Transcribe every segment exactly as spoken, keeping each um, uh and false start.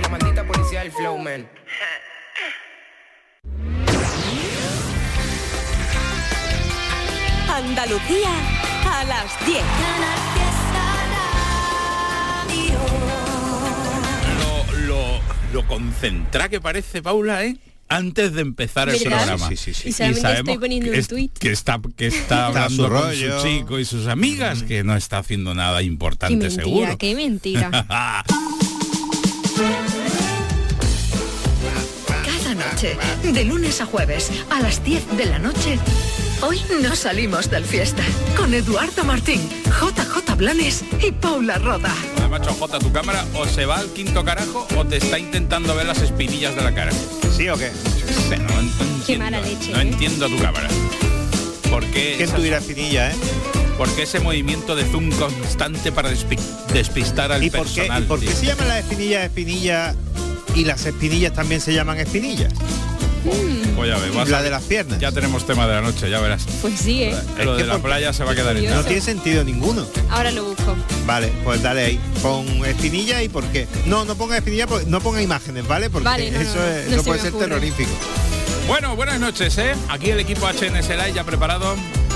la maldita policía del flow, man. Andalucía a las diez. Lo, lo, lo concentrada que parece Paula, ¿eh? Antes de empezar el ¿verdad? programa. Sí, sí, sí. Y sabemos que estoy poniendo que, un tuit. que está, que está hablando su con rollo. su chico y sus amigas, que no está haciendo nada Qué importante, mentira, seguro. qué mentira. Cada noche, de lunes a jueves, a las diez de la noche, hoy no salimos del fiesta. Con Eduardo Martín, J J Blanes y Paula Roda. Macho J, tu cámara o se va al quinto carajo o te está intentando ver las espinillas de la cara. ¿Sí o qué? No, no, no entiendo, Qué mala leche, No ¿eh? entiendo tu cámara. ¿Por qué ¿Quién esas- tuviera espinilla, eh? ¿Por qué ese movimiento de zoom constante para despi- despistar al ¿Y por qué, personal? ¿y por qué tío? se llaman las espinillas espinillas y las espinillas también se llaman espinillas? Pues ya ves, vas La a- de las piernas. Ya tenemos tema de la noche, ya verás. Pues sí, ¿eh? Lo Es de que la por- playa se va a quedar en curioso. No nada. tiene sentido ninguno. Ahora lo busco. Vale, pues dale ahí. Pon espinilla y por qué. No, no ponga espinilla, porque- no ponga imágenes, ¿vale? Porque Vale, no, eso, no, es- no eso se puede me ser ocurre. terrorífico. Bueno, buenas noches, ¿eh? Aquí el equipo H N S Live ya preparado.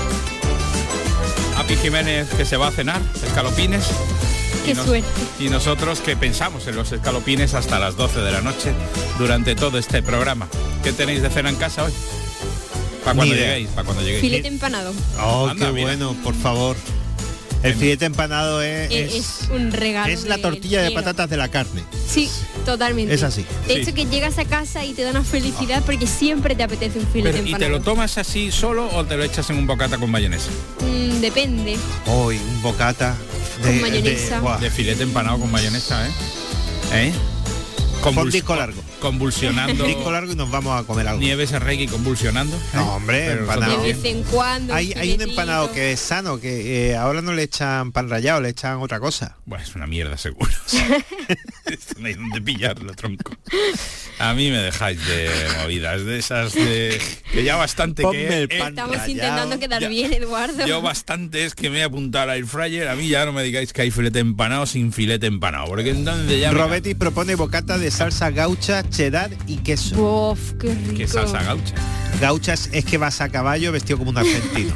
Api Jiménez que se va a cenar, escalopines. Qué Y nos- suerte. Y nosotros que pensamos en los escalopines hasta las doce de la noche durante todo este programa. ¿Qué tenéis de cena en casa hoy? Para cuando Ni idea. lleguéis, para cuando lleguéis. Filete empanado. Oh, Anda, qué mira. bueno, por favor. El filete empanado es, Eh, es, Es, un regalo. es la del tortilla de cielo. patatas de la carne. Sí, totalmente. Es así. De Sí. hecho, que llegas a casa y te da una felicidad porque siempre te apetece un filete Pero, ¿y empanado. te lo tomas así solo o te lo echas en un bocata con mayonesa? Mm, depende. Hoy un bocata de, Con mayonesa. de- buah. De filete empanado con mayonesa, ¿eh? ¿Eh? Pon Convuls- disco largo. Convulsionando. Disco largo y nos vamos a comer algo. Nieves Arregui convulsionando. ¿eh? No, hombre, Pero empanado. De nosotros vez en cuando. Hay, hay un filetito. empanado que es sano, que eh, ahora no le echan pan rallado, le echan otra cosa. Bueno, es una mierda seguro. Esto no hay donde pillarlo, tronco. A mí me dejáis de movidas, de esas de... Que ya bastante Ponme que... el he- pan Estamos rallado. intentando quedar Ya. bien, Eduardo. Yo bastante es que me he apuntado al air fryer. A mí ya no me digáis que hay filete empanado sin filete empanado. Porque entonces ya... me- Robetti propone bocata de salsa gaucha, cheddar y queso. Uf, qué rico. ¿Qué salsa gaucha? Gauchas es que vas a caballo vestido como un argentino.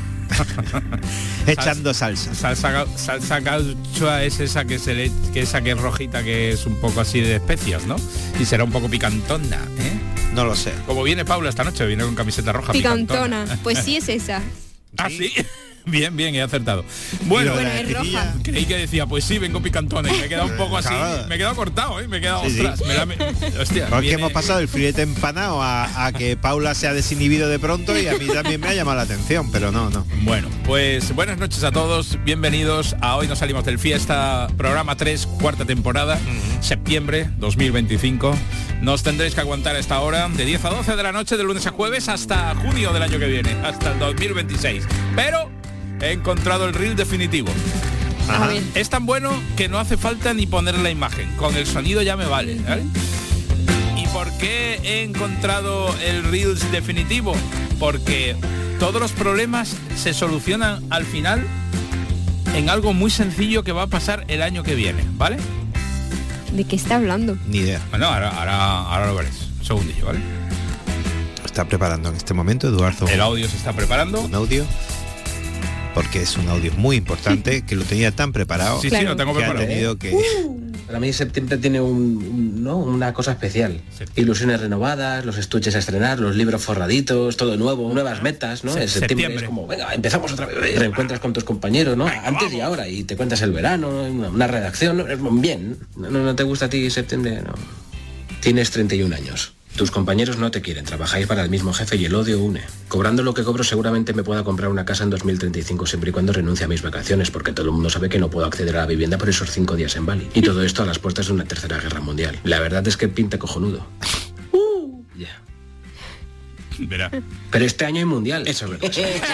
Echando salsa. Salsa, gau- salsa gaucha es esa que se le, que esa que es rojita, que es un poco así de especias, ¿no? Y será un poco picantona, ¿eh? No lo sé. Como viene Paula esta noche, viene con camiseta roja Picantona. Pues sí es esa. Ah, sí. Bien, bien, he acertado. Bueno, Bueno, la es espinilla. roja. creí que decía, pues sí, vengo picantona y me he quedado un poco así, Claro. me he quedado cortado, ¿eh? Me he quedado, Sí, sí. ostras, me la me- hostia, Porque viene- hemos pasado el filete empanado a, a que Paula se ha desinhibido de pronto y a mí también me ha llamado la atención, pero no, no. Bueno, pues buenas noches a todos, bienvenidos a Hoy nos salimos del fiesta, programa tres, cuarta temporada, septiembre dos mil veinticinco. Nos tendréis que aguantar a esta hora, de diez a doce de la noche, de lunes a jueves, hasta junio del año que viene, hasta el dos mil veintiséis. Pero he encontrado el reel definitivo. A ver. Es tan bueno que no hace falta ni poner la imagen, con el sonido ya me vale, ¿vale? ¿Y por qué he encontrado el Reels definitivo? Porque todos los problemas se solucionan al final en algo muy sencillo que va a pasar el año que viene, ¿vale? ¿De qué está hablando? Ni idea. Bueno, ahora, ahora, ahora lo veréis. Un segundillo, ¿vale? Está preparando en este momento Eduardo El audio se está preparando. un audio, porque es un audio muy importante que lo tenía tan preparado Sí, sí, Claro. lo tengo que ha preparado. tenido que... Para mí septiembre tiene un, un- ¿no? una cosa especial. Septiembre. Ilusiones renovadas, los estuches a estrenar, los libros forraditos, todo nuevo, nuevas metas, ¿no? Se- En septiembre, septiembre. es como, venga, empezamos otra vez. Te reencuentras con tus compañeros, ¿no? Antes y ahora, y te cuentas el verano, una, una redacción, ¿no? Es bien. ¿No, ¿No te gusta a ti septiembre? No. Tienes treinta y un años. Tus compañeros no te quieren, trabajáis para el mismo jefe y el odio une. Cobrando lo que cobro seguramente me pueda comprar una casa en dos mil treinta y cinco siempre y cuando renuncie a mis vacaciones, porque todo el mundo sabe que no puedo acceder a la vivienda por esos cinco días en Bali. Y todo esto a las puertas de una tercera guerra mundial. La verdad es que pinta cojonudo. Ya. Verá. Pero este año hay mundial. Eso es verdad.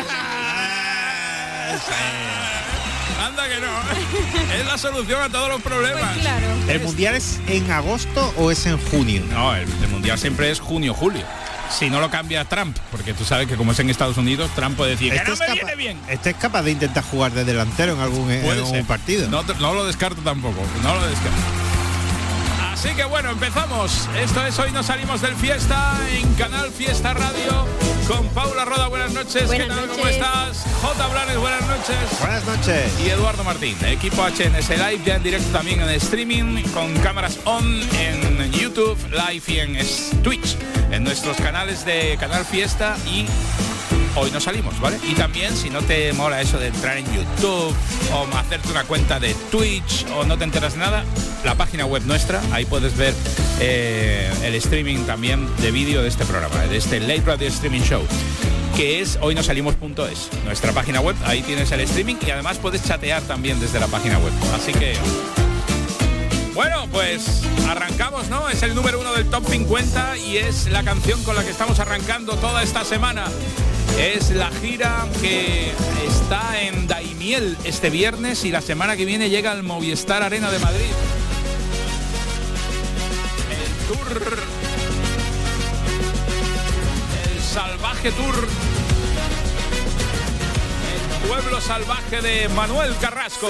Anda que no. Es la solución a todos los problemas. Pues claro. ¿El mundial es en agosto o es en junio? No, el, el mundial siempre es junio-julio. Si no lo cambia Trump, porque tú sabes que como es en Estados Unidos, Trump puede decir que Este no es, me capa- viene bien. este es capaz de intentar jugar de delantero en algún, en Puede algún ser. partido. No, te- no lo descarto tampoco, no lo descarto. Así que bueno, empezamos. Esto es Hoy Nos Salimos del Fiesta en Canal Fiesta Radio con Paula Roda. Buenas noches. Buenas ¿Qué tal? noches. ¿Cómo estás? J. Blanes, buenas noches. Buenas noches. Y Eduardo Martín, equipo H N S Live, ya en directo también en streaming, con cámaras on en YouTube Live y en Twitch, en nuestros canales de Canal Fiesta y Hoy Nos Salimos, ¿vale? Y también, si no te mola eso de entrar en YouTube o hacerte una cuenta de Twitch o no te enteras de nada, la página web nuestra, ahí puedes ver eh, el streaming también de vídeo de este programa, de este Late Radio Streaming Show, que es hoy nos salimos punto es, nuestra página web. Ahí tienes el streaming y además puedes chatear también desde la página web. Así que, bueno, pues arrancamos, ¿no? Es el número uno del Top cincuenta y es la canción con la que estamos arrancando toda esta semana. Es la gira que está en Daimiel este viernes y la semana que viene llega al Movistar Arena de Madrid. El tour, el Salvaje Tour, el pueblo salvaje de Manuel Carrasco.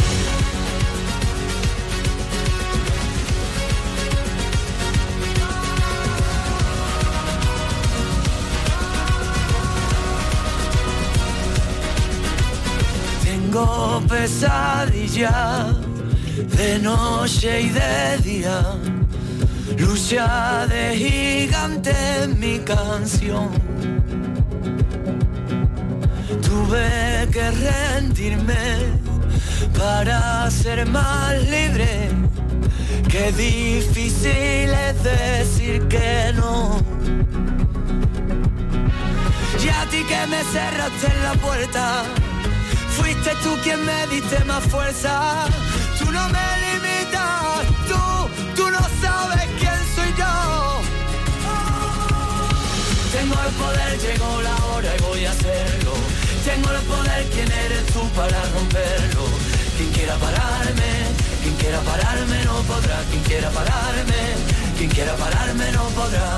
Tengo pesadilla de noche y de día, lucha de gigante en mi canción. Tuve que rendirme para ser más libre, qué difícil es decir que no. Y a ti que me cerraste en la puerta, fuiste tú quien me diste más fuerza. Tú no me limitas, tú, tú no sabes quién soy yo. Tengo el poder, llegó la hora y voy a hacerlo. Tengo el poder, ¿quién eres tú para romperlo? Quien quiera pararme, quien quiera pararme no podrá. Quien quiera pararme, quien quiera pararme no podrá.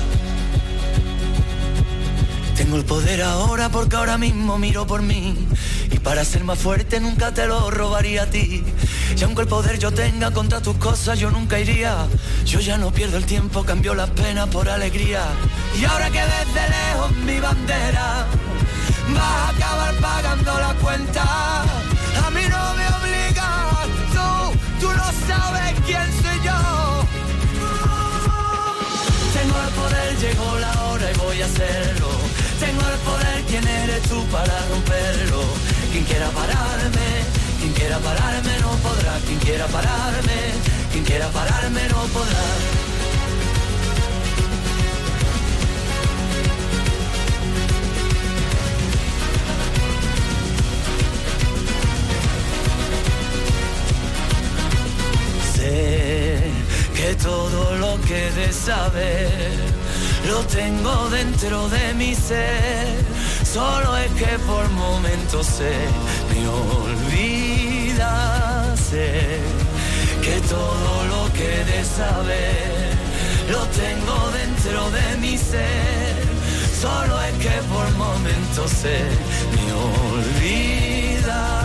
Tengo el poder ahora porque ahora mismo miro por mí. Y para ser más fuerte nunca te lo robaría a ti. Y aunque el poder yo tenga contra tus cosas, yo nunca iría. Yo ya no pierdo el tiempo, cambio las penas por alegría. Y ahora que desde lejos mi bandera vas a acabar pagando la cuenta, a mí no me obligas, tú, tú no sabes quién soy yo. Tengo el poder, llegó la hora y voy a hacerlo. Tengo el poder, ¿quién eres tú para romperlo? Quien quiera pararme, quien quiera pararme no podrá. Quien quiera pararme, quien quiera pararme no podrá. Sé que todo lo que de saber lo tengo dentro de mi ser, solo es que por momentos se me olvida. Sé que todo lo que de saber lo tengo dentro de mi ser, solo es que por momentos se me olvida.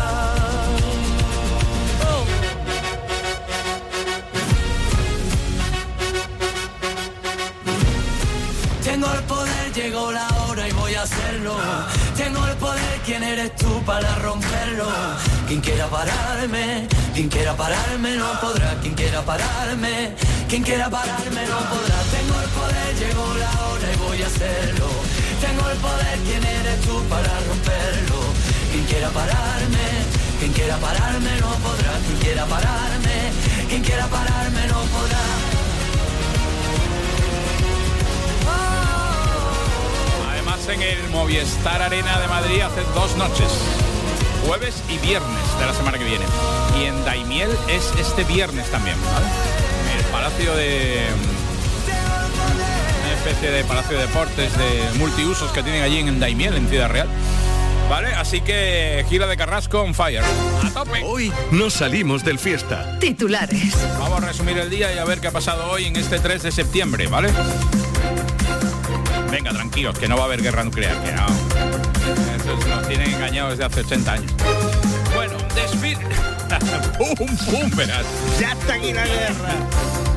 Tengo el poder, llegó la hora y voy a hacerlo. Tengo el poder, ¿quién eres tú para romperlo? Quien quiera pararme, quien quiera pararme no podrá. Quien quiera pararme, quien quiera pararme no podrá. Tengo el poder, llegó la hora y voy a hacerlo. Tengo el poder, ¿quién eres tú para romperlo? Quien quiera pararme, quien quiera pararme no podrá. Quien quiera pararme, quien quiera pararme no podrá. En el Movistar Arena de Madrid hace dos noches, jueves y viernes de la semana que viene, y en Daimiel es este viernes también, ¿vale? El palacio de una especie de palacio de deportes de multiusos que tienen allí en Daimiel, en Ciudad Real, ¿vale? Así que gira de Carrasco on fire, a tope. Hoy nos salimos del Fiesta. Titulares. Vamos a resumir el día y a ver qué ha pasado hoy en este tres de septiembre, ¿vale? Venga, tranquilos, que no va a haber guerra nuclear, que no. Eso nos tienen engañados desde hace ochenta años. Bueno, desfile. ¡Pum, pum! Verás. Ya está aquí la guerra.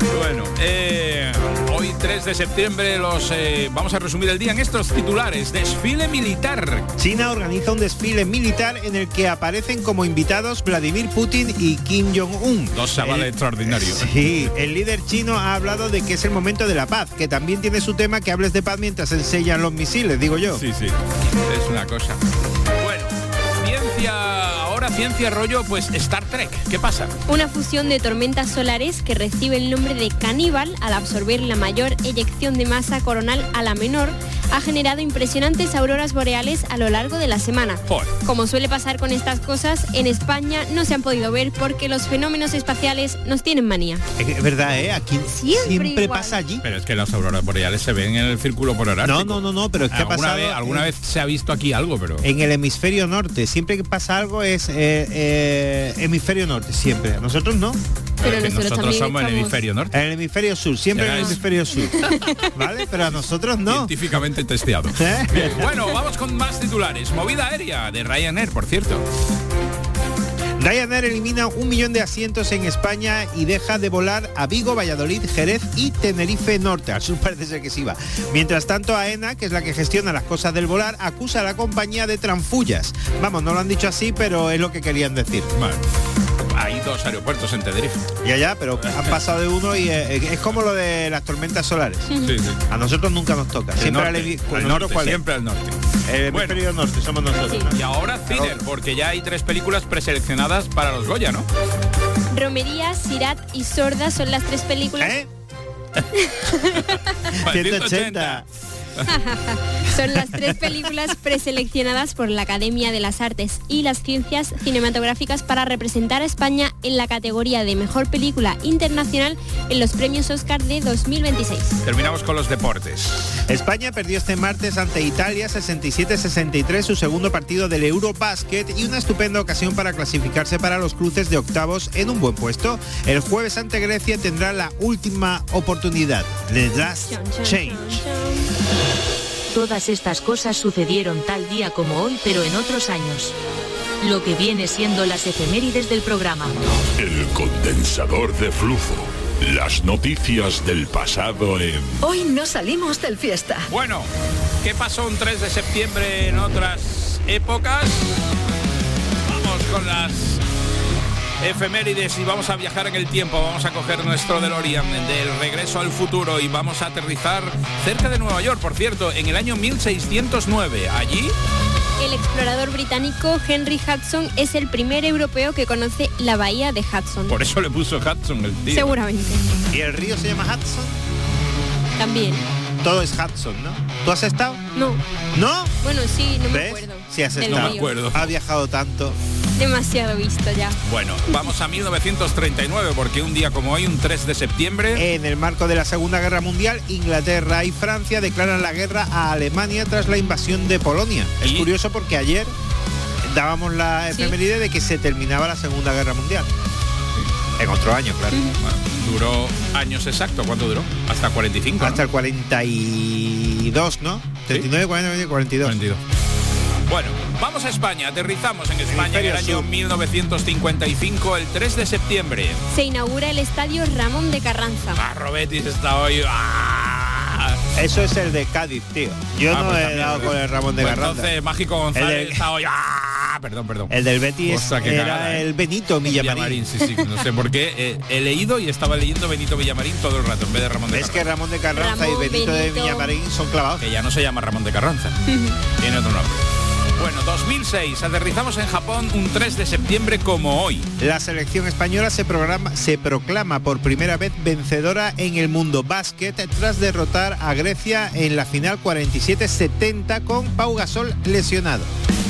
Bueno, eh, hoy tres de septiembre los eh, vamos a resumir el día en estos titulares. Desfile militar. China organiza un desfile militar en el que aparecen como invitados Vladimir Putin y Kim Jong-un. Dos chavales El- extraordinarios. Sí, el líder chino ha hablado de que es el momento de la paz, que también tiene su tema que hables de paz mientras enseñan los misiles, digo yo. Sí, sí, es una cosa. Bueno, ciencia, ahora ciencia rollo, pues Star Trek. ¿Qué pasa? Una fusión de tormentas solares que recibe el nombre de Caníbal al absorber la mayor eyección de masa coronal a la menor ha generado impresionantes auroras boreales a lo largo de la semana. Joder. Como suele pasar con estas cosas, en España no se han podido ver porque los fenómenos espaciales nos tienen manía. Es verdad, ¿eh? Aquí Siempre siempre, igual. pasa allí. Pero es que las auroras boreales se ven en el círculo polar ártico. No, no, no, no, pero es que ha alguna pasado vez, alguna en- vez se ha visto aquí algo, pero En el hemisferio norte, siempre que pasa algo es eh, eh, hemisferio norte, siempre. A nosotros no. Pero es que nosotros, nosotros también somos el estamos- hemisferio norte. En el hemisferio sur, siempre en el Será hemisferio sur. ¿Vale? Pero a nosotros no. Científicamente testeado. ¿Eh? Bien, bueno, vamos con más titulares. Movida aérea de Ryanair, por cierto. Ryanair elimina un millón de asientos en España y deja de volar a Vigo, Valladolid, Jerez y Tenerife Norte. Al sur parece ser que sí va. Mientras tanto, AENA, que es la que gestiona las cosas del volar, acusa a la compañía de tranfullas. Vamos, no lo han dicho así, pero es lo que querían decir. Vale. Hay dos aeropuertos en Tenerife. Ya, ya, pero han pasado de uno y eh, es como lo de las tormentas solares. Sí, sí. A nosotros nunca nos toca. El Siempre norte, al hemisferio- al ¿nosotros norte, cuál es? siempre al norte. El Bueno. hemisferio norte somos nosotros. ¿no? Y ahora cine, porque ya hay tres películas preseleccionadas para los Goya, ¿no? Romería, Sirat y Sorda son las tres películas. ¿Eh? Para el ciento ochenta. Son las tres películas preseleccionadas por la Academia de las Artes y las Ciencias Cinematográficas para representar a España en la categoría de Mejor Película Internacional en los premios Oscar de dos mil veintiséis. Terminamos con los deportes. España perdió este martes ante Italia sesenta y siete sesenta y tres su segundo partido del Eurobasket y una estupenda ocasión para clasificarse para los cruces de octavos en un buen puesto. El jueves ante Grecia tendrá la última oportunidad. The last Chon, chon, change. chon, chon. Todas estas cosas sucedieron tal día como hoy, pero en otros años. Lo que viene siendo las efemérides del programa. El condensador de flujo. Las noticias del pasado en... Hoy no salimos del fiesta. Bueno, ¿qué pasó un tres de septiembre en otras épocas? Vamos con las efemérides y vamos a viajar en el tiempo. Vamos a coger nuestro DeLorean del Regreso al Futuro y vamos a aterrizar cerca de Nueva York, por cierto, en el año mil seiscientos nueve. Allí, El explorador británico Henry Hudson es el primer europeo que conoce la bahía de Hudson. por eso le puso Hudson el tío. Seguramente. ¿Y el río se llama Hudson? También. Todo es Hudson, ¿no? ¿Tú has estado? No. ¿No? Bueno, sí, no me ¿Ves? acuerdo. Sí has del estado. No me río. acuerdo. Ha viajado tanto. Demasiado visto ya. Bueno, vamos a mil novecientos treinta y nueve, porque un día como hoy, un tres de septiembre... En el marco de la Segunda Guerra Mundial, Inglaterra y Francia declaran la guerra a Alemania tras la invasión de Polonia. Es ¿Y? curioso porque ayer dábamos la Sí. efeméride de que se terminaba la Segunda Guerra Mundial. En otro año, claro. Bueno, duró años exactos. ¿Cuánto duró? Hasta cuarenta y cinco, ¿no? Hasta el cuarenta y dos, ¿no? treinta y nueve, cuarenta y nueve, cuarenta y dos. cuarenta y dos. Bueno, vamos a España. Aterrizamos en España en el Hemisferio año sur. mil novecientos cincuenta y cinco, el tres de septiembre. Se inaugura el estadio Ramón de Carranza. Ah, Robetis está hoy... ¡Ah! Eso es el de Cádiz, tío. Yo Ah, no pues he también, dado pues. con el Ramón de Pues Garralda. entonces, Mágico González El del- está hoy... ¡Ah! Perdón, perdón. El del Betis Hostia, qué era cagada, ¿eh? el Benito Villamarín. sí, sí. No sé por qué. eh, he leído y estaba leyendo Benito Villamarín todo el rato en vez de Ramón de Es Carranza. que Ramón de Carranza Ramón, y Benito, de Benito. Villamarín son clavados. Que ya no se llama Ramón de Carranza. Tiene otro nombre. Bueno, dos mil seis. Aterrizamos en Japón un tres de septiembre como hoy. La selección española se, programa, se proclama por primera vez vencedora en el mundo básquet tras derrotar a Grecia en la final cuarenta y siete setenta con Pau Gasol lesionado.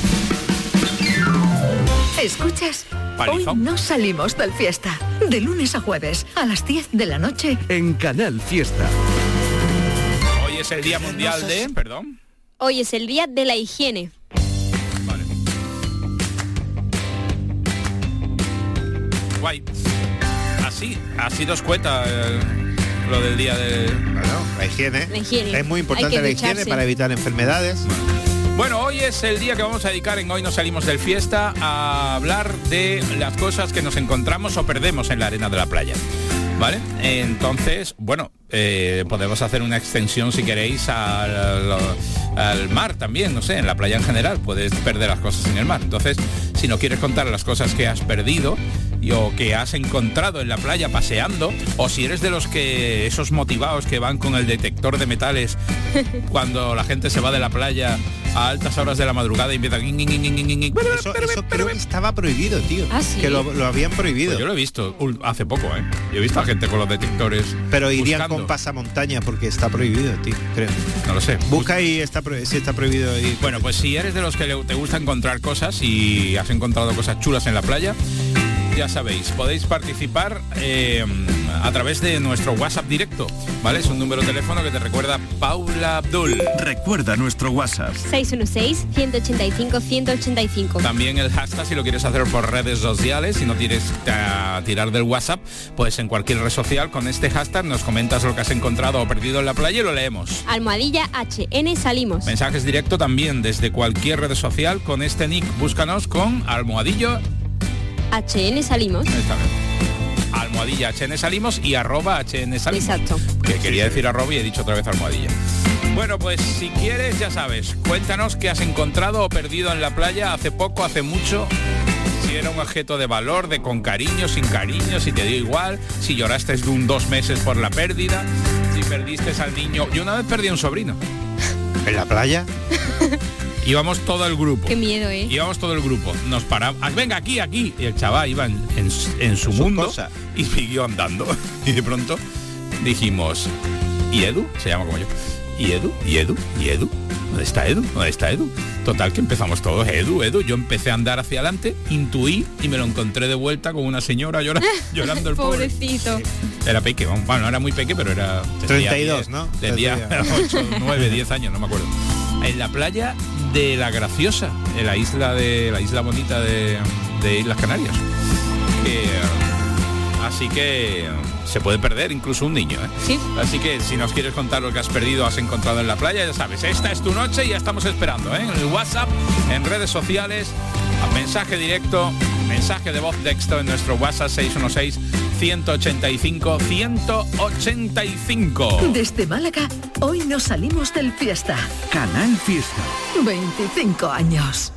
¿Escuchas? Palizón. Hoy no salimos del fiesta. De lunes a jueves, a las diez de la noche. En Canal Fiesta. Hoy es el Día Mundial de... Perdón. Hoy es el día de la higiene. Vale. Guay. Así, así nos cuenta eh, lo del día de... Bueno, la higiene. La higiene. Es muy importante Hay que la higiene ducharse. para evitar enfermedades. Bueno, hoy es el día que vamos a dedicar en Hoy Nos Salimos del Fiesta a hablar de las cosas que nos encontramos o perdemos en la arena de la playa. ¿vale? Entonces, bueno, eh, podemos hacer una extensión si queréis al, al, al mar también, no sé, en la playa en general, puedes perder las cosas en el mar. Entonces, si no quieres contar las cosas que has perdido y, o que has encontrado en la playa paseando, o si eres de los que, esos motivados que van con el detector de metales cuando la gente se va de la playa a altas horas de la madrugada y empiezan... Eso, eso creo que estaba prohibido, tío. ¿Ah, sí? Que lo, lo habían prohibido. Pues yo lo he visto hace poco, ¿eh? Yo he visto a gente con los detectores. Pero irían buscando. con pasamontaña porque está prohibido, tío, creo. No lo sé. Busca y está pro- si está prohibido ir. Bueno, pues si eres de los que le- te gusta encontrar cosas y has encontrado cosas chulas en la playa, ya sabéis, podéis participar eh, a través de nuestro WhatsApp directo, ¿vale? Es un número de teléfono que te recuerda Paula Abdul. Recuerda nuestro WhatsApp. seis uno seis, uno ocho cinco, uno ocho cinco. También el hashtag si lo quieres hacer por redes sociales, si no quieres uh, tirar del WhatsApp, pues en cualquier red social con este hashtag nos comentas lo que has encontrado o perdido en la playa y lo leemos. Almohadilla H N Salimos. Mensajes directo también desde cualquier red social con este nick, búscanos con almohadillo H N Salimos. Esta vez. Almohadilla H N Salimos y arroba H N Salimos. Exacto. Que quería decir arroba y he dicho otra vez almohadilla. Bueno, pues si quieres, ya sabes, cuéntanos qué has encontrado o perdido en la playa hace poco, hace mucho. Si era un objeto de valor, de con cariño, sin cariño, si te dio igual, si lloraste de un dos meses por la pérdida, si perdiste al niño. Yo una vez perdí a un sobrino. ¿En la playa? Íbamos todo el grupo. Qué miedo, ¿eh? Íbamos todo el grupo. Nos paramos. Ah, venga, aquí, aquí. Y el chaval iba en, en, en su, Su mundo cosa. y siguió andando. Y de pronto dijimos, ¿y Edu? Se llama como yo. ¿Y Edu? ¿Y Edu? ¿Y Edu? ¿Dónde está Edu? ¿Dónde está Edu? Total, que empezamos todos, Edu, Edu. Yo empecé a andar hacia adelante, intuí y me lo encontré de vuelta con una señora llora, llorando el pobre. Pobrecito. Era peque, bueno, no era muy peque, pero era... treinta y dos, ¿no? Tenía ocho, nueve, diez años, no me acuerdo. En la playa de La Graciosa, en la isla de la isla bonita de, de Islas Canarias. Que, uh, así que uh, se puede perder incluso un niño, ¿eh? Sí. Así que si nos quieres contar lo que has perdido, has encontrado en la playa, ya sabes, esta es tu noche y ya estamos esperando, ¿eh? En el WhatsApp, en redes sociales, a mensaje directo, mensaje de voz texto en nuestro WhatsApp seis uno seis, uno ocho cinco, uno ocho cinco. Desde Málaga, hoy nos salimos del Fiesta. Canal Fiesta. veinticinco años.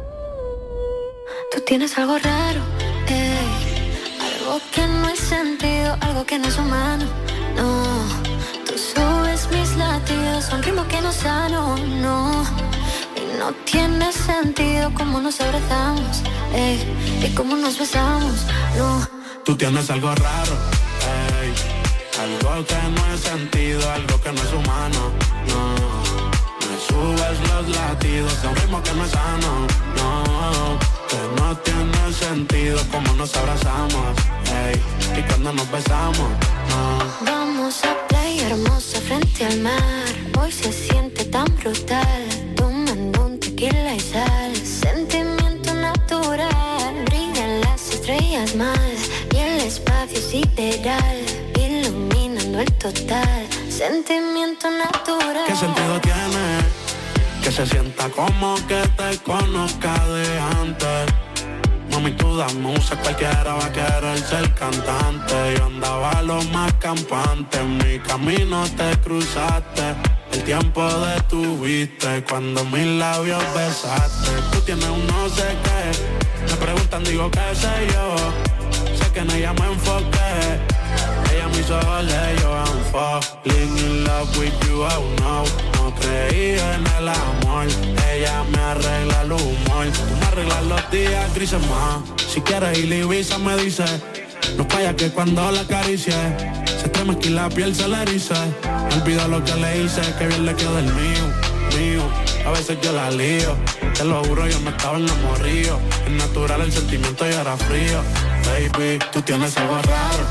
Tú tienes algo raro, ey, algo que no es sentido, algo que no es humano, no. Tú subes mis latidos a un ritmo que no es sano, no. Y no tiene sentido cómo nos abrazamos, ey, y cómo nos besamos, no. Tú tienes algo raro, ey, algo que no es sentido, algo que no es humano, no. Me subes los latidos a un ritmo que no es sano, no. Que no tiene sentido como nos abrazamos, ey, y cuando nos besamos, no. Vamos a playa hermosa frente al mar, hoy se siente tan brutal, tomando un tequila y sal, sentimiento natural, brillan las estrellas más, y el espacio sideral, iluminando el total, sentimiento natural. ¿Qué sentido tiene? Que se sienta como que te conozca de antes. Mami, tú dame musa, cualquiera va a querer ser cantante. Yo andaba lo más campante, en mi camino te cruzaste. El tiempo detuviste cuando mis labios besaste. Tú tienes un no sé qué, me preguntan, digo qué sé yo. Sé que en ella me enfoqué, ella me hizo valer, yo I'm falling in love with you, oh no. No creí en el amor, ella me arregla el humor. Tú me arreglas los días grises más. Si quieres ir a Ibiza me dice, no falla que cuando la acaricie se estremezca y la piel se le erice. Me olvido lo que le hice, que bien le quedó el mío, mío. A veces yo la lío, te lo juro yo no estaba enamorado. Es natural el sentimiento y era frío. Baby, tú tienes algo raro,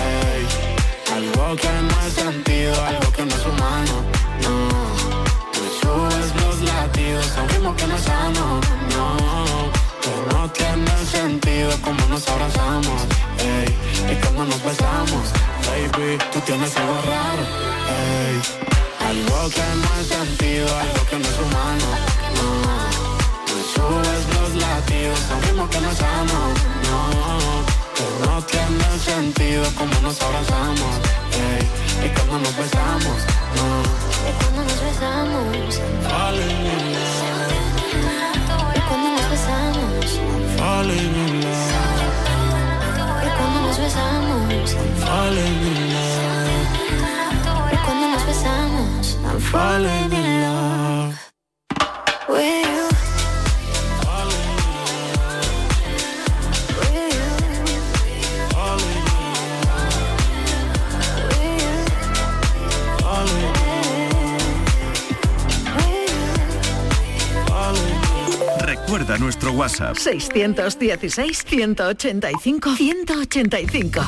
ey, algo que no es sentido, algo que no es humano, no. Me subes los latidos a un ritmo que no es sano, no. Que no tiene sentido como nos abrazamos, ey, y como nos besamos. Baby, tú tienes algo raro, ey, algo que no es sentido, algo que no es humano, no. Me subes los latidos a un ritmo que no es sano, no. que no tiene sentido como nos abrazamos, ey, y cuando nos besamos, no. Y cuando nos besamos, Falling in love. y cuando nos besamos, Falling in love. y cuando nos besamos, Falling in love. y cuando nos besamos, I'm falling in love with you. Recuerda nuestro WhatsApp. seiscientos dieciséis, ciento ochenta y cinco, ciento ochenta y cinco.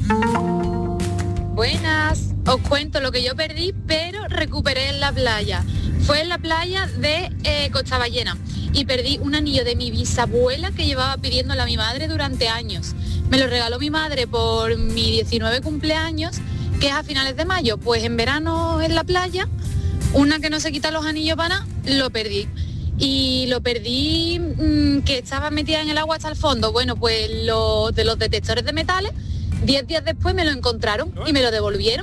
Buenas, os cuento lo que yo perdí, pero recuperé en la playa. Fue en la playa de eh, Costa Ballena y perdí un anillo de mi bisabuela que llevaba pidiéndole a mi madre durante años. Me lo regaló mi madre por mi diecinueve cumpleaños, que es a finales de mayo. Pues en verano en la playa, una que no se quita los anillos para nada, lo perdí. Y lo perdí mmm, que estaba metida en el agua hasta el fondo. Bueno, pues lo, de los detectores de metales, diez días después me lo encontraron y me lo devolvieron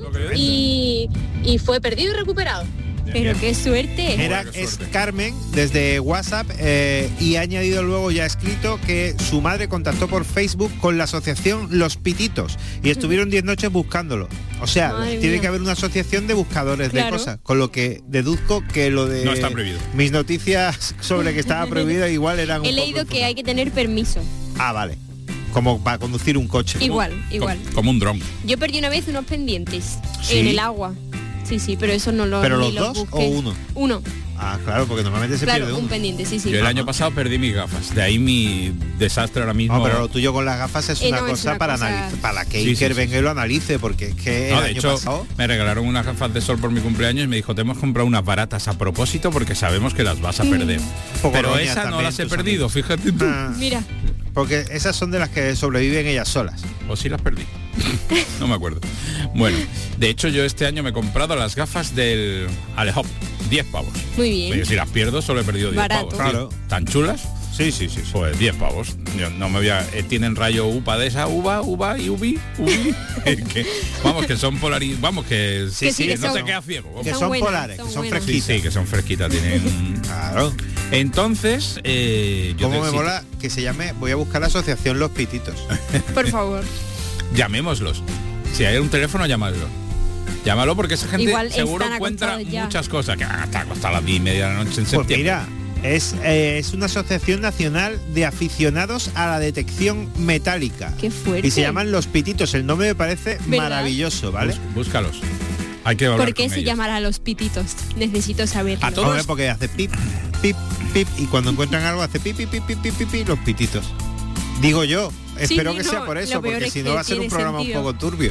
y, y fue perdido y recuperado. Pero qué suerte. Era, es Carmen desde WhatsApp eh, y ha añadido luego, ya escrito, que su madre contactó por Facebook con la asociación Los Pititos y estuvieron diez noches buscándolo. O sea, Madre tiene mía. que haber una asociación de buscadores Claro. de cosas, con lo que deduzco que lo de No está prohibido. mis noticias sobre que estaba prohibido igual eran un He poco leído que hay que tener permiso. Ah, vale. Como para conducir un coche. Igual, igual. Como, como un dron. Yo perdí una vez unos pendientes ¿Sí? en el agua. Sí, sí, pero eso no lo ¿Pero ni los dos busqué. o uno? Uno. Ah, claro, porque normalmente se Claro, pierde un uno. pendiente, sí, sí. Yo el año pasado perdí mis gafas. De ahí mi desastre ahora mismo. No, pero lo tuyo con las gafas es Eh, una no, es cosa una para cosa- analizar, para que Sí, sí, Iker sí, venga y lo analice, porque es que No, el de año hecho, pasado. me regalaron unas gafas de sol por mi cumpleaños y me dijo, te hemos comprado unas baratas a propósito porque sabemos que las vas a perder. Poco Pero roña esas no también, las he tus perdido, amigos. fíjate tú. Ah, Mira. porque esas son de las que sobreviven ellas solas. O sí las perdí. No me acuerdo. Bueno, de hecho yo este año me he comprado las gafas del Alehop, diez pavos. Muy bien. Pero si las pierdo solo he perdido diez Barato. pavos. Claro. ¿Tan chulas? Sí, sí, sí. sí. Pues diez pavos. Yo no me voy a... eh, tienen rayo U P A de esa, uva, uva y ubi, ubi. que, vamos, que son polarizadas. Vamos, que, Sí, sí, que que no son- se queda ciego. vamos. Que Son son buenas, polares, son que son buenas. Sí, fresquitas. sí, que son fresquitas. Tienen... Claro. Entonces, eh, yo ¿Cómo te- me sí, mola que se llame? Voy a buscar la asociación Los Pititos. Por favor. llamémoslos. Si hay un teléfono, llamadlo. Llámalo porque esa gente Igual seguro están encuentra acostados ya. muchas cosas que van a estar acostadas a las diez y media de la noche en Pues septiembre. mira, es, eh, es una asociación nacional de aficionados a la detección metálica. Qué fuerte. Y se llaman Los Pititos. El nombre me parece ¿Verdad? maravilloso, ¿vale? Bus- búscalos. Hay que hablar ¿Por qué con se ellos. llamará Los Pititos? Necesito saberlo. A todos. Hombre, porque hace pip, pip, pip y cuando encuentran algo hace pip, pip, pip, pip, pip, pip, pip, Los Pititos. Digo yo, Sí, espero sí, que no, sea por lo eso, peor porque es si que no va a ser un tiene programa sentido. un poco turbio.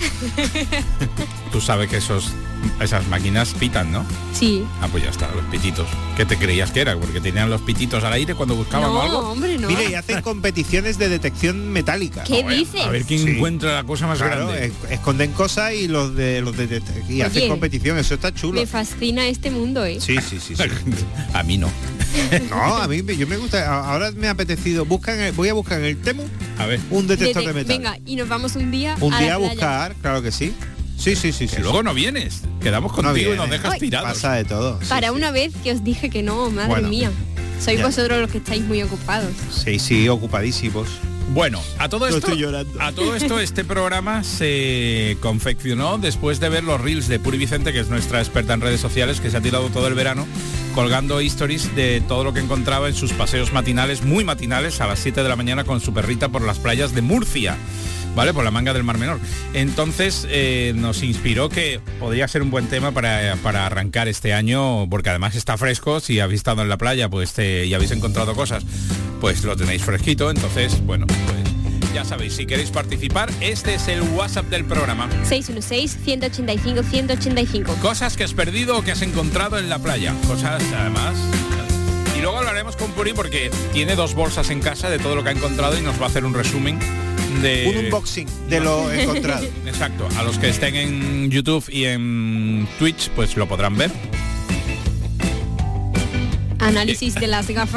Tú sabes que esos esas máquinas pitan, ¿no? Sí. Ah, pues ya está, los pititos. ¿Qué te creías que era? Porque tenían los pititos al aire cuando buscaban No, algo. hombre, no. Mire, y hacen competiciones de detección metálica. ¿Qué A ver, dices? A ver quién Sí. encuentra la cosa más Claro, grande. es- esconden cosas y los de los de, de- y Oye, hacen competición, eso está chulo. Me fascina este mundo, ¿eh? Sí, sí, sí, sí. A mí no. No, a mí me- yo me gusta. a- Ahora me ha apetecido. Buscan, el- voy a buscar en el Temu A ver. un detector Dete- de metal. Venga, y nos vamos un día un a día la a playa. buscar, claro que sí. Sí, sí, sí, sí. Que luego no vienes. Quedamos No contigo y viene. nos dejas Ay. tirados. Pasa de todo. sí, Para sí. una vez que os dije que no, madre Bueno. mía. Sois Ya. vosotros los que estáis muy ocupados. Sí, sí, ocupadísimos. Bueno, a todo Lo esto, estoy llorando. a todo esto, este programa se confeccionó después de ver los reels de Puri Vicente, que es nuestra experta en redes sociales, que se ha tirado todo el verano colgando stories de todo lo que encontraba en sus paseos matinales, muy matinales, a las siete de la mañana con su perrita por las playas de Murcia, ¿vale? Por la manga del Mar Menor. Entonces eh, nos inspiró que podría ser un buen tema para, para arrancar este año, porque además está fresco. Si habéis estado en la playa pues eh, y habéis encontrado cosas, pues lo tenéis fresquito. Entonces, bueno, pues ya sabéis, si queréis participar, este es el WhatsApp del programa. seis uno seis, uno ocho cinco, uno ocho cinco. Cosas que has perdido o que has encontrado en la playa. Cosas, además... Y luego hablaremos con Puri porque tiene dos bolsas en casa de todo lo que ha encontrado y nos va a hacer un resumen de... Un unboxing de lo encontrado. Exacto, a los que estén en YouTube y en Twitch pues lo podrán ver. Análisis de las gafas.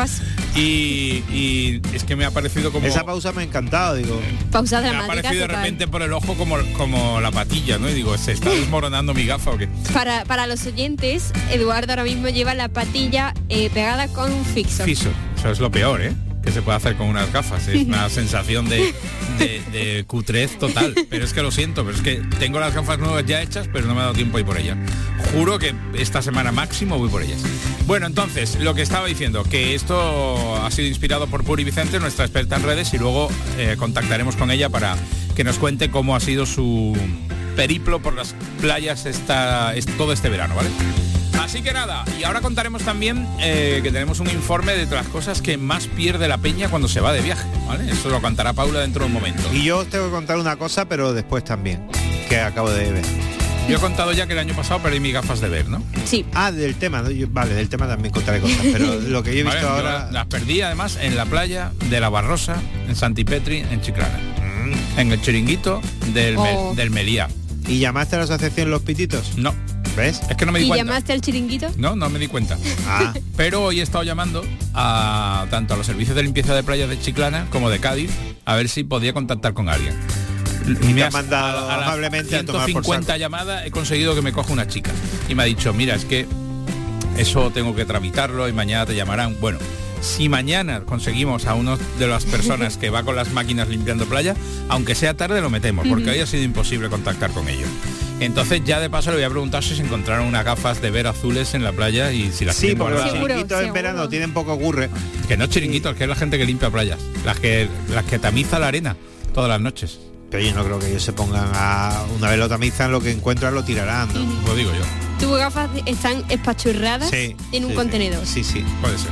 Y, y es que me ha parecido como... Esa pausa me ha encantado, digo. Pausa Me ha dramática parecido de total. repente por el ojo como, como la patilla, ¿no? Y digo, ¿se está desmoronando mi gafa o qué? Para, para los oyentes, Eduardo ahora mismo lleva la patilla eh, pegada con un fixo. Fiso, eso es lo peor, ¿eh? Que se puede hacer con unas gafas. Es una sensación de, de, de cutrez total. Pero es que lo siento, pero es que tengo las gafas nuevas ya hechas, pero no me ha dado tiempo a ir por ellas. Juro que esta semana máximo voy por ellas. Bueno, entonces, lo que estaba diciendo, que esto ha sido inspirado por Puri Vicente, nuestra experta en redes, y luego eh, contactaremos con ella para que nos cuente cómo ha sido su periplo por las playas esta, es, todo este verano, ¿vale? Así que nada, y ahora contaremos también eh, que tenemos un informe de las cosas que más pierde la peña cuando se va de viaje, ¿vale? Eso lo contará Paula dentro de un momento. Y yo os tengo que contar una cosa, pero después también, que acabo de ver. Yo he contado ya que el año pasado perdí mis gafas de ver, ¿no? Sí. Ah, del tema, ¿no? Yo, vale, del tema también contaré cosas, pero lo que yo he visto Vale, ahora... yo las perdí además en la playa de La Barrosa, en Santipetri, en Chiclana. Mm. En el chiringuito del, Oh. Me- del Meliá. ¿Y llamaste a la asociación Los Pititos? No. ¿Ves? Es que no me di ¿Y cuenta. llamaste al chiringuito? No, no me di cuenta. Ah. Pero hoy he estado llamando a tanto a los servicios de limpieza de playas de Chiclana como de Cádiz a ver si podía contactar con alguien. Y me has- ha mandado a las amablemente a tomar por ciento cincuenta saco. llamadas he conseguido que me coja una chica y me ha dicho, mira, es que eso tengo que tramitarlo y mañana te llamarán. Bueno, si mañana conseguimos a una de las personas que va con las máquinas limpiando playa, aunque sea tarde lo metemos, porque Ujú. hoy ha sido imposible contactar con ellos. Entonces ya de paso le voy a preguntar si se encontraron unas gafas de ver azules en la playa y si las Sí, tienen porque los guardadas. Seguro, chiringuitos en seguro. verano tienen poco ocurre. Que no chiringuitos, que es la gente que limpia playas, las que las que tamiza la arena todas las noches. Pero yo no creo que ellos se pongan a... Una vez lo tamizan, lo que encuentran lo tirarán, ¿no? Lo digo yo. Tus gafas están espachurradas Sí, en un sí, contenedor. Sí, sí. Puede ser.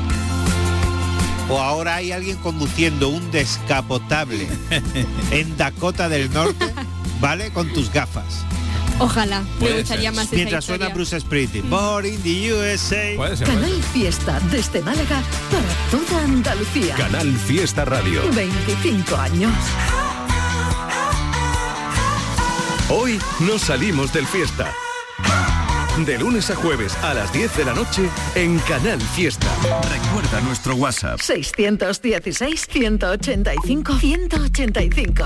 O ahora hay alguien conduciendo un descapotable en Dakota del Norte, ¿vale? Con tus gafas. Ojalá, Puede me gustaría ser. más esa Mientras historia. suena Bruce Springsteen. Born in the U S A. Puede ser. Puede Canal ser. Fiesta desde Málaga para toda Andalucía. Canal Fiesta Radio. veinticinco años. Hoy nos salimos del Fiesta. De lunes a jueves a las diez de la noche en Canal Fiesta. Recuerda nuestro WhatsApp. seiscientos dieciséis, ciento ochenta y cinco, ciento ochenta y cinco.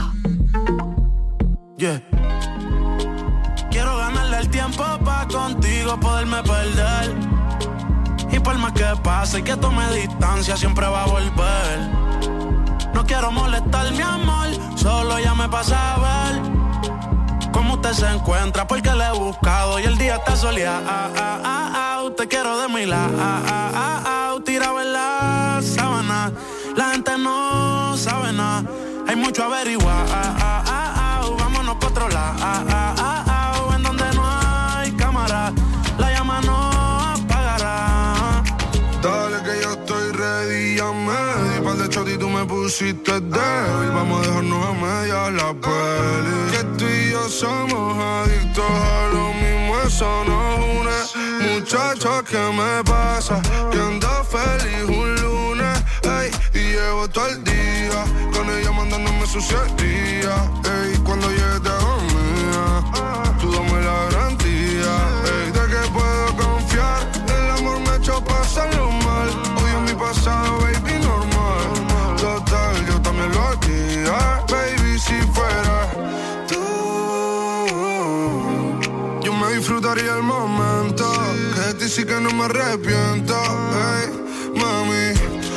Yeah. Quiero ganarle el tiempo pa' contigo poderme perder. Y por más que pase y que tome distancia, siempre va a volver. No quiero molestar, mi amor, solo ya me pasa a ver cómo usted se encuentra, porque le he buscado y el día está soleado. Ah, ah, ah, ah, te quiero de mi lado. Ah, ah, ah, ah, tirado en la sábana. La gente no sabe nada. Hay mucho averiguar. Ah, ah, ah, ah, vámonos pa' otro lado. Ah, ah, ah, ah, en donde no hay cámara. La llama no apagará. Dale que yo estoy ready, ya me di par de shot y tú me pusiste débil. Vamos a dejarnos a medias la peli. Que tú y yo somos adictos a lo mismo, eso nos une. Muchacho, ¿qué me pasa? Que ando feliz un lunes, ey, y llevo todo el día con ella mandándome sus siete días, ey, cuando llegue te hago mía, tú dame la garantía, ey, de que puedo confiar, el amor me ha hecho pasarlo mal, odio mi pasado, baby, normal, total, yo también lo haría, baby, si fuera tú, yo me disfrutaría el momento, que de ti sí que no me arrepiento, ey, mami.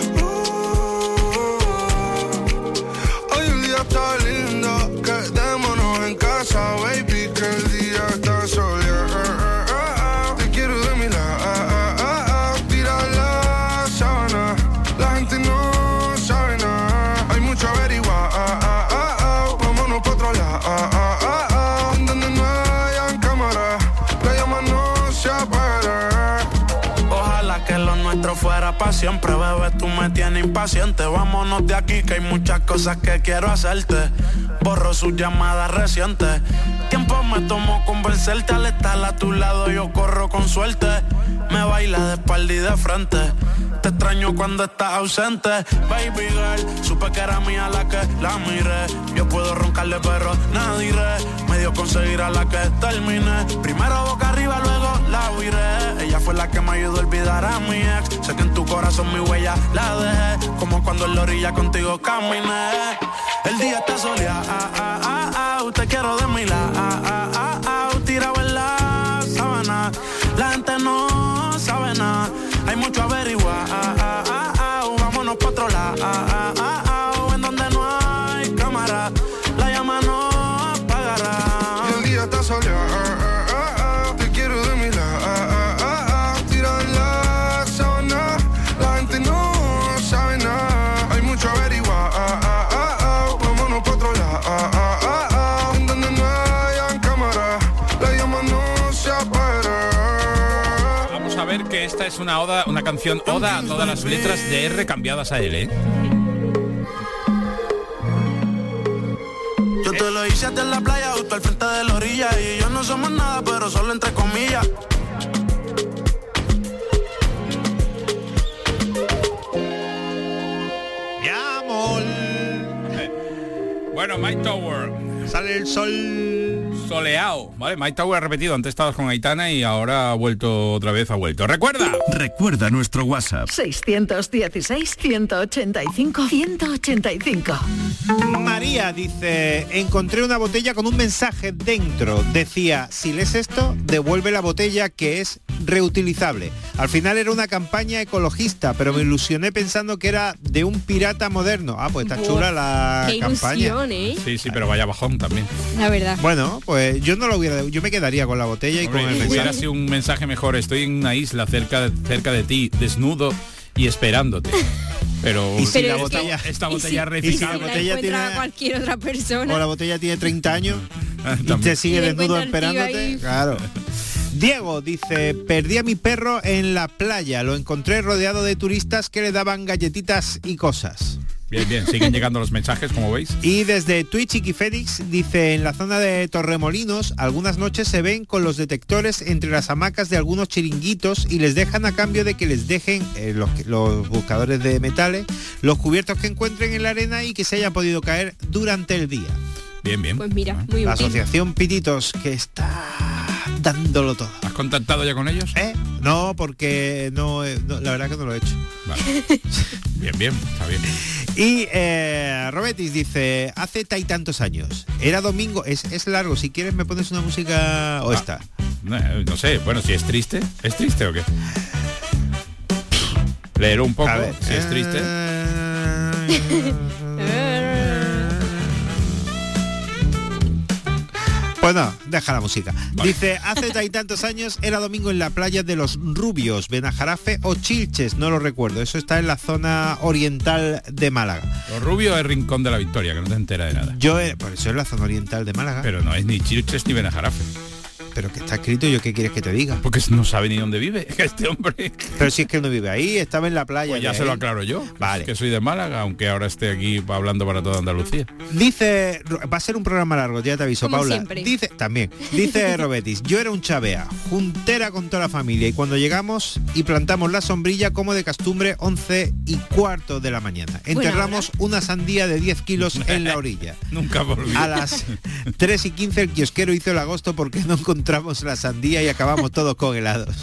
Hoy el día está lindo, quedémonos en casa, baby, que el día está soleado. Te quiero de mi lado, tira la sábana, la gente no sabe nada. Hay mucho averiguar, vámonos pa' otro lado, en donde no hayan cámara, la llama no se apagará. Ojalá que lo nuestro fuera pa' siempre, bebé, tú me tienes impaciente. Vámonos de aquí que hay muchas cosas que quiero hacerte. Borro sus llamadas recientes. Tiempo me tomó convencerte, al estar a tu lado yo corro con suerte. Me baila de espalda y de frente. Te extraño cuando estás ausente. Baby girl, supe que era mía la que la miré. Yo puedo roncarle pero nadie re. Me dio conseguir a la que terminé. Primero boca arriba, luego la viré. Ella fue la que que me ayudó a olvidar a mi ex. Sé que en tu corazón mi huella la dejé, como cuando en la orilla contigo caminé. El día está soleado, ah, ah, ah, ah, te quiero de mi lado, ah, ah, ah, ah, tirado en la sábana. La gente no sabe nada, hay mucho a averiguar, ah, ah, ah, ah, vámonos pa' otro lado, ah, ah, ah, ah, en donde no hay cámara, la llama no apagará. El día está soleado, ah, ah, ah, te quiero de mi lado, ah, ah, ah, tirado en la sábana. La gente no sabe nada, hay mucho a averiguar, ah, ah, ah, ah, vámonos pa' otro lado, ah, ah, ah, ah, en donde no hayan cámara, la llama no se apagará. Vamos a ver que esta es una oda, una canción oda a todas las letras de R cambiadas a L, ¿eh? Yo te lo hice hasta en la playa, justo al frente de la orilla. Y yo no somos nada, pero solo entre comillas. Mi amor. Bueno, Mike Tower. Sale el sol. Soleado, ¿vale? Mike Tower ha repetido, antes estabas con Aitana y ahora ha vuelto otra vez, ha vuelto. ¡Recuerda! Recuerda nuestro WhatsApp. seiscientos dieciséis, ciento ochenta y cinco, ciento ochenta y cinco. María dice, encontré una botella con un mensaje dentro. Decía, si lees esto, devuelve la botella que es reutilizable. Al final era una campaña ecologista, pero me ilusioné pensando que era de un pirata moderno. Ah, pues está chula la Qué campaña. ilusión, ¿eh? Sí, sí, pero vaya bajón también. La verdad. Bueno, pues yo no lo hubiera, yo me quedaría con la botella y Hombre, con el hubiera mensaje. sido un mensaje mejor. Estoy en una isla cerca, cerca de ti, desnudo y esperándote. Pero, ¿Y si pero la esta, botella, esta y botella si- reciclable. y si la botella tiene, a cualquier otra persona. o la botella tiene treinta años y También. te sigue Y le desnudo encuentra el tío esperándote? ahí. Claro. Diego dice, perdí a mi perro en la playa, lo encontré rodeado de turistas que le daban galletitas y cosas. Bien, bien, siguen llegando los mensajes, como veis. Y desde Twitch y Félix dice, en la zona de Torremolinos, algunas noches se ven con los detectores entre las hamacas de algunos chiringuitos y les dejan a cambio de que les dejen eh, los, los buscadores de metales, los cubiertos que encuentren en la arena y que se hayan podido caer durante el día. Bien, bien. Pues mira, muy La útil. asociación Pititos, que está dándolo todo. ¿Has contactado ya con ellos? ¿Eh? No, porque no, eh, no, la verdad que no lo he hecho. Vale. Bien, bien, está bien. Y eh, Robetis dice, hace ta y tantos años, era domingo, es, es largo, si quieres me pones una música o Ah. esta. No, no sé, bueno, si es triste, ¿es triste o qué? Leer un poco, A ver. si es triste. Pues no, deja la música. Dice, hace ta y tantos años era domingo en la playa de los Rubios, Benajarafe o Chilches, no lo recuerdo. Eso está en la zona oriental de Málaga. Lo rubio es Rincón de la Victoria, que no te entera de nada. Yo, eh, por eso es la zona oriental de Málaga. Pero no es ni Chilches ni Benajarafe. Pero que está escrito, ¿yo qué quieres que te diga? Porque no sabe ni dónde vive este hombre. Pero si es que él no vive ahí, estaba en la playa. Pues ya de se lo ahí. aclaro yo. Vale. Que soy de Málaga, aunque ahora esté aquí hablando para toda Andalucía. Dice, va a ser un programa largo, ya te aviso, Como Paula. siempre. Dice, también, dice Robetis, yo era un chavea, juntera con toda la familia y cuando llegamos y plantamos la sombrilla como de costumbre, once y cuarto de la mañana. Enterramos una sandía de diez kilos en la orilla. Nunca volví. A las tres y quince el kiosquero hizo el agosto porque no encontramos la sandía y acabamos todos con helados.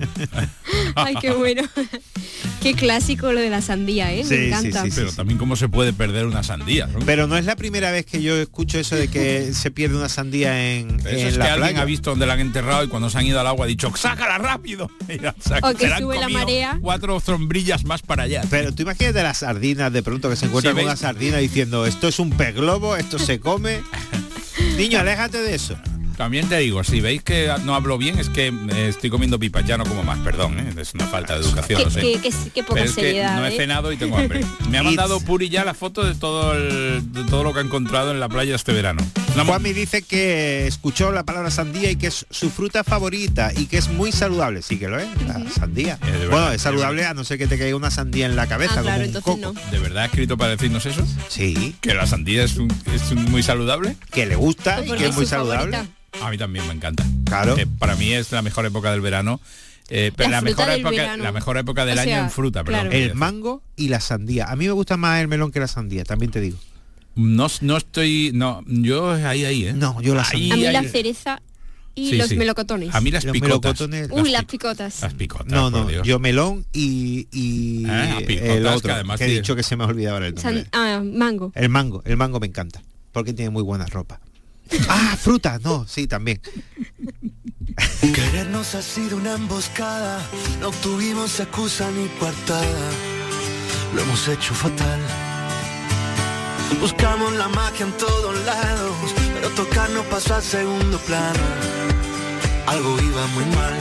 Ay, qué bueno. Qué clásico lo de la sandía, ¿eh? Sí, Me encanta. sí, sí, Pero también cómo se puede perder una sandía, ¿no? Pero no es la primera vez que yo escucho eso de que se pierde una sandía en, Eso en es que la alguien playa. ha visto donde la han enterrado y cuando se han ido al agua ha dicho ¡sácala rápido! Y la saca- O que se la han sube la comido marea. Cuatro sombrillas más para allá. Pero tú imagínate las sardinas de pronto que se encuentran Sí, con ¿veis? una sardina diciendo esto es un pez globo, esto se come. Niño, aléjate de eso. También te digo, si veis que no hablo bien es que eh, estoy comiendo pipas, ya no como más, perdón, ¿eh? Es una falta de educación, Qué, lo sé. qué- qué- qué poca Pero es que seriedad, no he ¿eh? cenado y tengo hambre. Me ha mandado Puri ya la foto de todo el, de todo lo que ha encontrado en la playa este verano. La- Juanmi dice que escuchó la palabra sandía y que es su fruta favorita y que es muy saludable. Sí que lo es, la sandía. Eh, de verdad, bueno, de es saludable a no ser que te caiga una sandía en la cabeza. Ah, claro, como un entonces coco. no. ¿De verdad ha escrito para decirnos eso? Sí, ¿Que la sandía es, un- es un- muy saludable? que le gusta Pues y porque que es muy su saludable. favorita. A mí también me encanta. Claro. Eh, para mí es la mejor época del verano. eh, pero La la, fruta mejor del época, verano. la mejor época del O año sea, en fruta, perdón. claro. quiero El decir. mango y la sandía. A mí me gusta más el melón que la sandía, también te digo. No, no estoy, no, yo ahí, ahí, ¿eh? No, yo la Ahí, sandía. A mí la ahí. cereza y Sí, los sí. melocotones. A mí las Los picotas. melocotones- Uy, las picotas. Las picotas. No, por no, Dios. yo melón y, y Ah, picotas, el que otro, que, además he tiene- dicho que se me ha olvidado ahora el nombre. San- ah, mango. El mango, el mango me encanta, porque tiene muy buena ropa. Ah, fruta, no, sí, también. Querernos ha sido una emboscada, no tuvimos excusa ni coartada, lo hemos hecho fatal. Buscamos la magia en todos lados, pero tocarnos pasó al segundo plano, algo iba muy mal.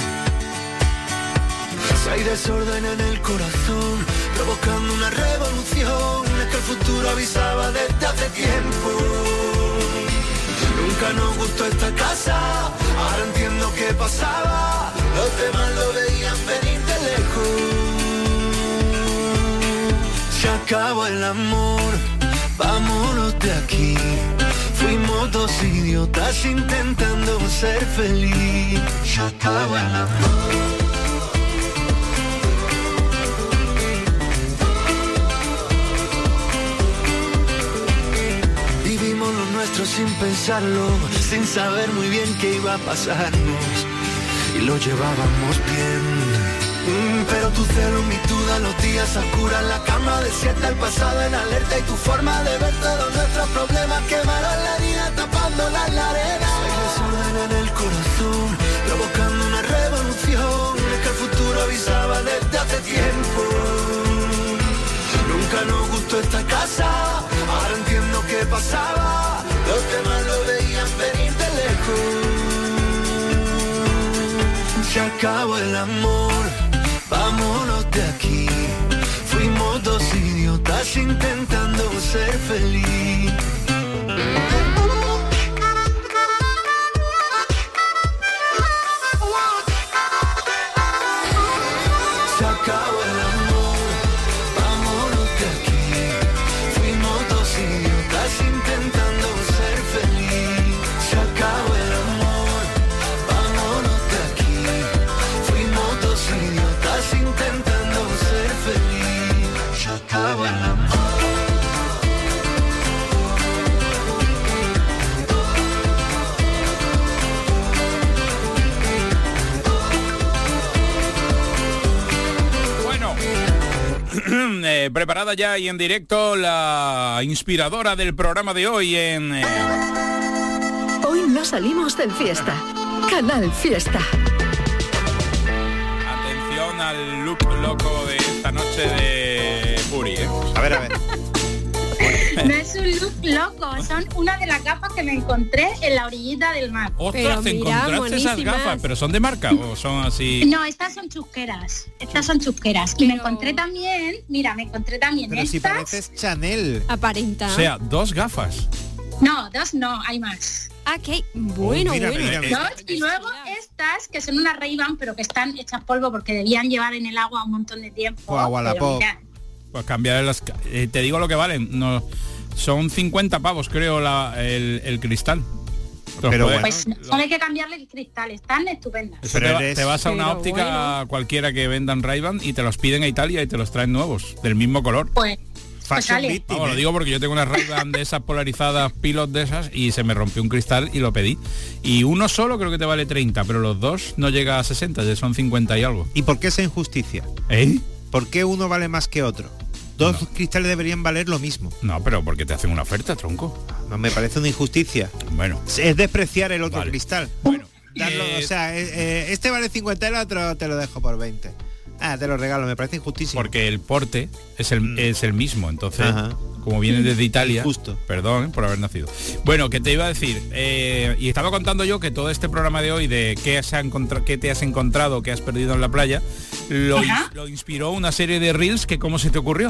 Si hay desorden en el corazón, provocando una revolución, es que el futuro avisaba desde hace tiempo. Nunca nos gustó esta casa, ahora entiendo qué pasaba, los demás lo veían venir de lejos. Se acabó el amor, vámonos de aquí. Fuimos dos idiotas intentando ser feliz. Se acabó el amor. Vivimos lo nuestro sin pensarlo, sin saber muy bien qué iba a pasarnos, y lo llevábamos bien. Mm, pero tu celo, mi duda, los días a oscuras, la cama desierta, el pasado en alerta, y tu forma de ver todos nuestros problemas quemaron la herida tapándola en la arena. Hay desorden en el corazón, provocando una revolución, es que el futuro avisaba desde hace tiempo. Nunca nos gustó esta casa, ahora entiendo qué pasaba, los demás lo veían venir de lejos. Se acabó el amor, vámonos de aquí. Fuimos dos idiotas intentando ser feliz. Se acabó el amor, vámonos de aquí. Fuimos dos idiotas intentando ser feliz. Se acabó el amor, vámonos de aquí. Fuimos dos idiotas intentando ser feliz. Se acabó el amor. Bueno, eh, preparada ya y en directo la inspiradora del programa de hoy en... eh, Hoy no salimos del fiesta. Canal Fiesta. atención al look loco de esta noche de Puri, ¿eh? A ver, a ver. No es un look loco, son una de las gafas que me encontré en la orillita del mar. Ostras, te encontraste esas gafas, pero ¿son de marca o son así? No, estas son chusqueras, estas son chusqueras. Y me encontré también, mira, me encontré también Pero si estas. pareces Chanel. Aparenta. O sea, dos gafas. No, dos no, hay más. Ah, qué bueno, mira, bueno. mira, mira. Dos, y luego estas, que son unas Ray-Ban, pero que están hechas polvo porque debían llevar en el agua un montón de tiempo. Pues agua la pero pop. mira, Pues cambiar las... ca- eh, te digo lo que valen. No, son cincuenta pavos, creo, la, el, el cristal. Pero Joder, pues solo hay que cambiarle el cristal, están estupendas. eso te, va- te vas a una Pero óptica bueno. cualquiera que vendan Ray-Ban y te los piden a Italia y te los traen nuevos, del mismo color. Pues, pues sale. Vamos, lo digo porque yo tengo unas Ray-Ban de esas polarizadas, pilot de esas, y se me rompió un cristal y lo pedí. Y uno solo creo que te vale treinta, pero los dos no llega a sesenta, ya son cincuenta y algo. ¿Y por qué esa injusticia? ¿Eh? ¿Por qué uno vale más que otro? Dos cristales deberían valer lo mismo. No, pero porque te hacen una oferta, tronco. No, me parece una injusticia. Bueno. Es despreciar el otro Vale. cristal. Bueno. Darlo, eh, o sea, eh, eh, este vale cincuenta, el otro te lo dejo por veinte. Ah, te lo regalo, me parece injustísimo. Porque el porte es el, es el mismo, entonces, Ajá. como viene desde Italia, Justo. perdón eh, por haber nacido. Bueno, que te iba a decir, eh, y estaba contando yo que todo este programa de hoy de qué, se ha encontra- qué te has encontrado, qué has perdido en la playa, lo, Ajá. ins- lo inspiró una serie de reels que cómo se te ocurrió.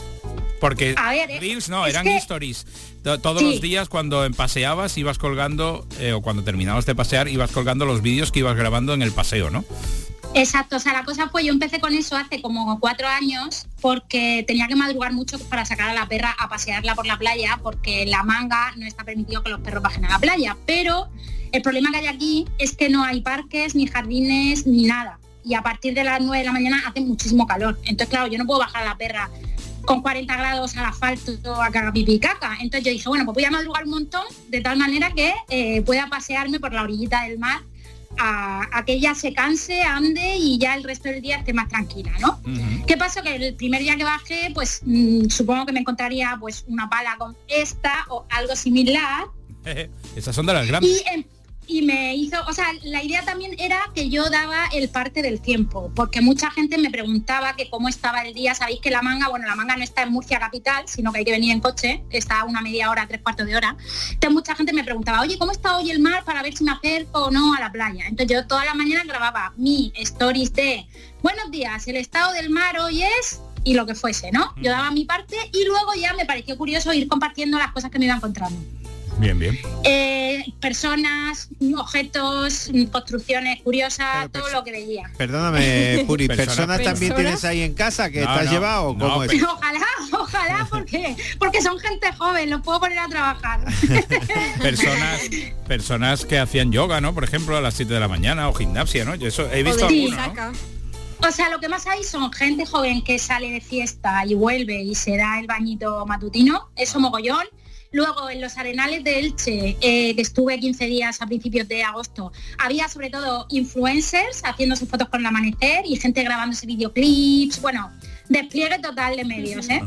Porque A ver, eh, reels no, es eran que- stories. To- Todos Sí. los días cuando paseabas ibas colgando, eh, o cuando terminabas de pasear, ibas colgando los vídeos que ibas grabando en el paseo, ¿no? Exacto, o sea, la cosa fue, yo empecé con eso hace como cuatro años porque tenía que madrugar mucho para sacar a la perra a pasearla por la playa porque la manga no está permitido que los perros bajen a la playa, pero el problema que hay aquí es que no hay parques, ni jardines, ni nada. Y a partir de las nueve de la mañana hace muchísimo calor. Entonces, claro, yo no puedo bajar a la perra con cuarenta grados al asfalto a cagar pipí y caca. Entonces yo dije, bueno, pues voy a madrugar un montón de tal manera que eh, pueda pasearme por la orillita del mar a, a que ella se canse, ande y ya el resto del día esté más tranquila, ¿no? Uh-huh. ¿Qué pasó? Que el primer día que bajé, pues mmm, supongo que me encontraría pues una pala con esta o algo similar. Esas son de las grandes. Y, eh, y me hizo, o sea, la idea también era que yo daba el parte del tiempo, porque mucha gente me preguntaba que cómo estaba el día. Sabéis que la manga, bueno, la manga no está en Murcia capital, sino que hay que venir en coche, está a una media hora, tres cuartos de hora. Entonces mucha gente me preguntaba, oye, ¿cómo está hoy el mar para ver si me acerco o no a la playa? Entonces yo todas las mañanas grababa mi stories de, buenos días, el estado del mar hoy es... y lo que fuese, ¿no? Yo daba mi parte y luego ya me pareció curioso ir compartiendo las cosas que me iba encontrando. Bien, bien. Eh, personas, objetos, construcciones curiosas, todo lo que veía. Perdóname, Puri, ¿personas Persona, también persona. tienes ahí en casa que No, te has no, llevado? ¿O no, cómo es? pero- Ojalá, ojalá, porque porque son gente joven, los puedo poner a trabajar. Personas personas que hacían yoga, ¿no? Por ejemplo, a las siete de la mañana o gimnasia, ¿no? Yo eso he visto Sí. alguno, ¿no? O sea, lo que más hay son gente joven que sale de fiesta y vuelve y se da el bañito matutino, eso mogollón. Luego en los Arenales de Elche, eh, que estuve quince días a principios de agosto, había sobre todo influencers haciéndose fotos con el amanecer y gente grabándose videoclips, bueno, despliegue total de medios, ¿eh?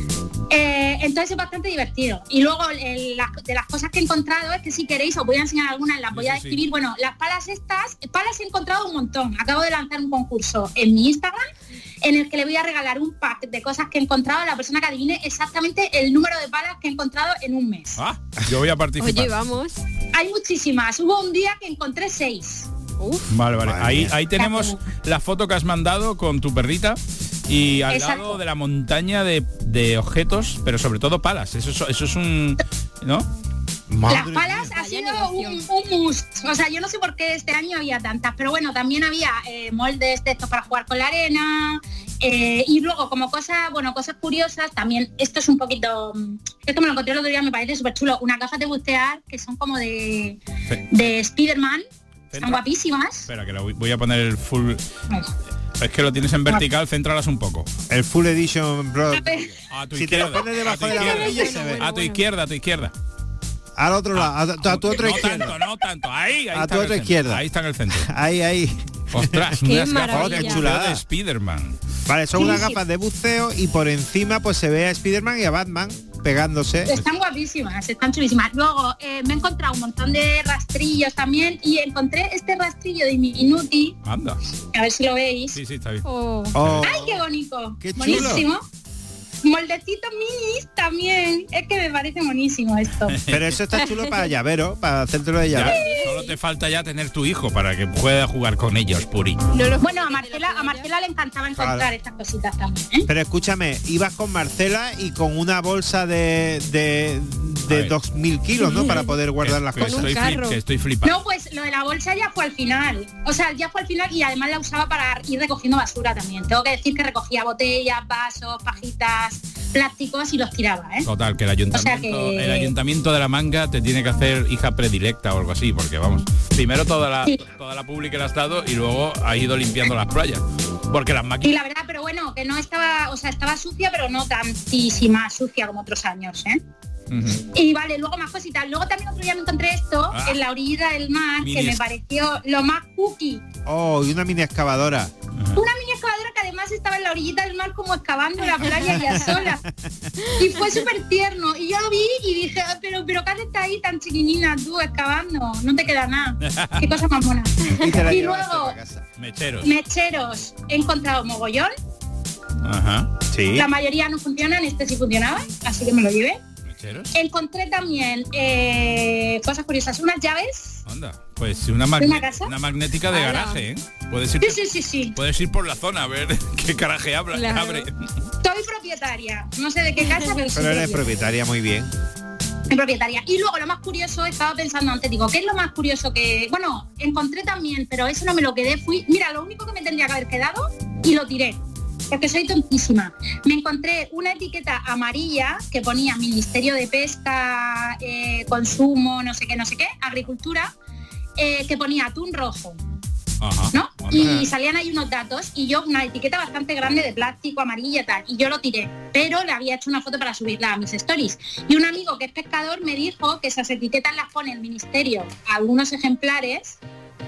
Eh, entonces es bastante divertido. Y luego el, la, de las cosas que he encontrado es que si queréis os voy a enseñar algunas, las voy a describir. Bueno, las palas estas, palas he encontrado un montón. Acabo de lanzar un concurso en mi Instagram en el que le voy a regalar un pack de cosas que he encontrado a la persona que adivine exactamente el número de palas que he encontrado en un mes. Ah, yo voy a participar. Oye, vamos. Hay muchísimas. Hubo un día que encontré seis. Uf. Vale, vale. Madre Ahí, mía. ahí tenemos la foto que has mandado con tu perrita y al Exacto. lado de la montaña de, de objetos, pero sobre todo palas. Eso, es- eso es un... ¿no? Las palas ha sido un, un must. O sea, yo no sé por qué este año había tantas, pero bueno, también había eh, moldes de estos para jugar con la arena. Eh, y luego como cosas, bueno, cosas curiosas, también esto es un poquito, esto me lo encontré el otro día, me parece súper chulo, unas gafas de bucear que son como de, de Spiderman, están guapísimas. Espera, que lo voy, voy a poner el full... Es que lo tienes en vertical, céntralas un poco. El Full Edition Bro. A tu Si te lo izquierda. pones debajo a tu de la izquierda. barbilla se ve. A tu izquierda, a tu izquierda. Al otro lado, a, tu- a tu otra no izquierda. tanto, no tanto. Ahí, ahí A está tu en el otra centro. izquierda. Ahí está en el centro. Ahí, ahí. Ostras, Qué unas gafas maravilla. de Qué buceo chulada. de Spiderman. Vale, son Sí, unas sí. gafas de buceo y por encima pues se ve a Spiderman y a Batman pegándose. Están guapísimas, están chulísimas. Luego eh, me he encontrado un montón de rastrillos también y encontré este rastrillo de Minuti, Anda. a ver si lo veis. Sí, sí, está bien. Oh. Oh, ¡Ay, qué bonito! Qué chulo. Buenísimo. Moldecitos minis también. Es que me parece buenísimo esto. pero eso está chulo para llavero, para hacértelo de Ya, llavero. solo te falta ya tener tu hijo para que pueda jugar con ellos, Puri. No lo Bueno, a Marcela, a Marcela le encantaba encontrar Claro. estas cositas también, ¿eh? Pero escúchame, ibas con Marcela y con una bolsa de de, A de ver. dos mil kilos, ¿no? Para poder guardar las Que cosas. estoy, carro. flip- que estoy flipando. No, pues lo de la bolsa ya fue al final. O sea, ya fue al final y además la usaba para ir recogiendo basura también. Tengo que decir que recogía botellas, vasos, pajitas, plásticos y los tiraba, ¿eh? Total, que el ayuntamiento, O sea que- el ayuntamiento de la Manga te tiene que hacer hija predilecta o algo así, porque vamos, primero toda la Sí. toda la pública le has dado y luego ha ido limpiando las playas. Porque las Y máquinas... la verdad, pero bueno, que no estaba, o sea, estaba sucia, pero no tantísima sucia como otros años, ¿eh? Ujú. Y vale, luego más cositas. Luego también otro día me encontré esto Ah. en la orillita del mar, Mini que me es- pareció lo más cookie. Oh, y una mini excavadora. Una mini excavadora que además estaba en la orillita del mar como excavando la playa ya sola. Y fue súper tierno. Y yo lo vi y dije, "Ah, pero, pero ¿qué haces ahí tan chiquinina tú excavando? No te queda nada. Qué cosa más buena. Y te la Y llevaste luego, para casa. Mecheros. mecheros. He encontrado mogollón. Ajá. Sí. La mayoría no funcionan, este sí funcionaba, así que me lo llevé. Mecheros. Encontré también eh, cosas curiosas, unas llaves. Anda, pues una, ¿De magne- una casa? una magnética de Ala. garaje, ¿eh? Puedes ir, Sí, sí, sí, sí. puedes ir por la zona a ver qué garaje abra, Claro. abre. Soy propietaria. No sé de qué casa, pero soy Pero eres propietaria. propietaria, muy bien. Soy propietaria. Y luego lo más curioso, estaba pensando antes, digo, ¿qué es lo más curioso que...? Bueno, encontré también, pero eso no me lo quedé. Fui, mira, lo único que me tendría que haber quedado y lo tiré. Porque soy tontísima. Me encontré una etiqueta amarilla que ponía Ministerio de Pesca, eh, Consumo, no sé qué, no sé qué, Agricultura, eh, que ponía atún rojo, Ajá. ¿no? Anda. Y salían ahí unos datos y yo una etiqueta bastante grande de plástico, amarilla y tal, y yo lo tiré, pero le había hecho una foto para subirla a mis stories. Y un amigo que es pescador me dijo que esas etiquetas las pone el Ministerio a algunos ejemplares para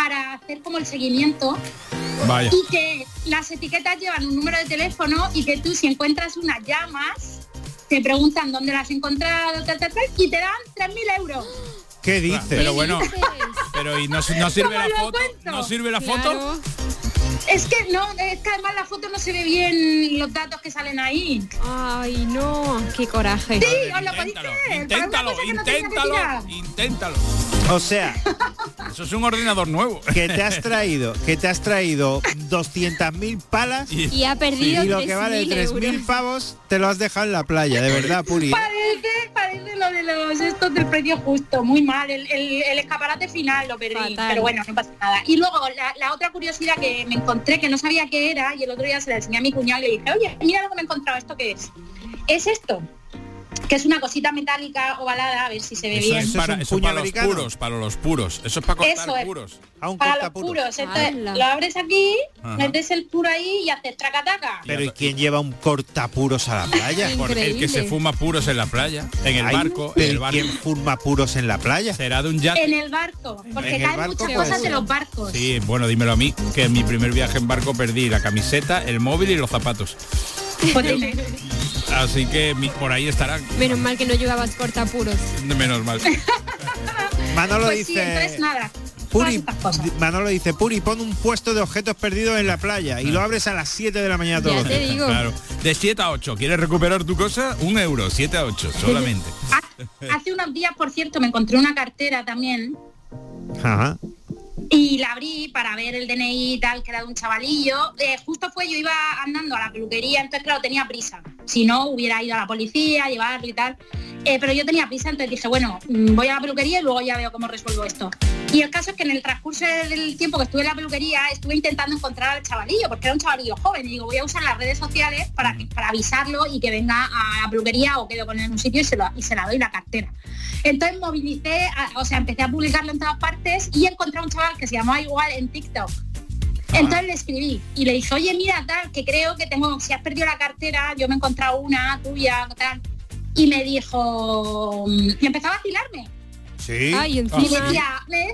para hacer como el seguimiento. Vaya. Y que las etiquetas llevan un número de teléfono y que tú si encuentras unas llamas, te preguntan dónde las has encontrado, tal, tal, tal, y te dan tres mil euros. ¿Qué dices? Pero bueno, pero ¿y no, no sirve la foto? ¿No sirve la foto? Claro. Es que no, es que además la foto no se ve bien los datos que salen ahí. Ay, no, qué coraje. Sí, os lo podéis creer. Inténtalo, inténtalo, inténtalo. O sea, eso es un ordenador nuevo. Que te has traído, que te has traído doscientas mil palas y, y ha perdido y lo que vale tres mil pavos te lo has dejado en la playa, de verdad, Puri. Parece, parece lo de los estos del precio justo, muy mal. El, el, el escaparate final lo perdí, Fatal. Pero bueno, no pasa nada. Y luego la, la otra curiosidad que me encontré, que no sabía qué era, y el otro día se la enseñé a mi cuñado y le dije, oye, mira lo que me he encontrado, ¿esto qué es? Es esto, que es una cosita metálica ovalada, a ver si se ve eso bien. Es para, eso es eso para los puros, para los puros. Eso es para cortar eso es, puros. A un para los puros. Entonces, lo abres aquí, Ajá. metes el puro ahí y haces tracataca. Pero ¿y quién lleva un cortapuros a la playa? Porque el que se fuma puros en la playa, en el Ay, barco. En el barco. ¿Quién fuma puros en la playa? Será de un yate. En el barco, porque caen barco, muchas pues, cosas de los barcos. Sí, bueno, dímelo a mí, que en mi primer viaje en barco perdí la camiseta, el móvil y los zapatos. Así que mi, por ahí estarán. Menos mal que no llevabas cortapuros. Menos mal. Manolo pues dice. Sí, entonces nada. Puri, Manolo dice, Puri, pon un puesto de objetos perdidos en la playa y lo abres a las siete de la mañana todos los días. Ya te digo. Claro. De siete a ocho. ¿Quieres recuperar tu cosa? Un euro, siete a ocho, solamente. Hace unos días, por cierto, me encontré una cartera también. Ajá. Y la abrí para ver el D N I y tal, que era de un chavalillo. Eh, justo fue, yo iba andando a la peluquería, entonces claro, tenía prisa. Si no, hubiera ido a la policía a llevarlo y tal. Eh, pero yo tenía prisa, entonces dije, bueno, voy a la peluquería y luego ya veo cómo resuelvo esto. Y el caso es que en el transcurso del tiempo que estuve en la peluquería, estuve intentando encontrar al chavalillo, porque era un chavalillo joven. Y digo, voy a usar las redes sociales para, que, para avisarlo y que venga a la peluquería o quedo con él en un sitio y se, lo, y se la doy la cartera. Entonces movilicé, a, o sea, empecé a publicarlo en todas partes y encontré a un chaval que se llamaba igual en TikTok. Entonces le escribí y le dije, oye, mira, tal, que creo que tengo, si has perdido la cartera, yo me he encontrado una tuya, tal. Y me dijo, y empezó a vacilarme. Sí. Ay, encima. Y decía, me,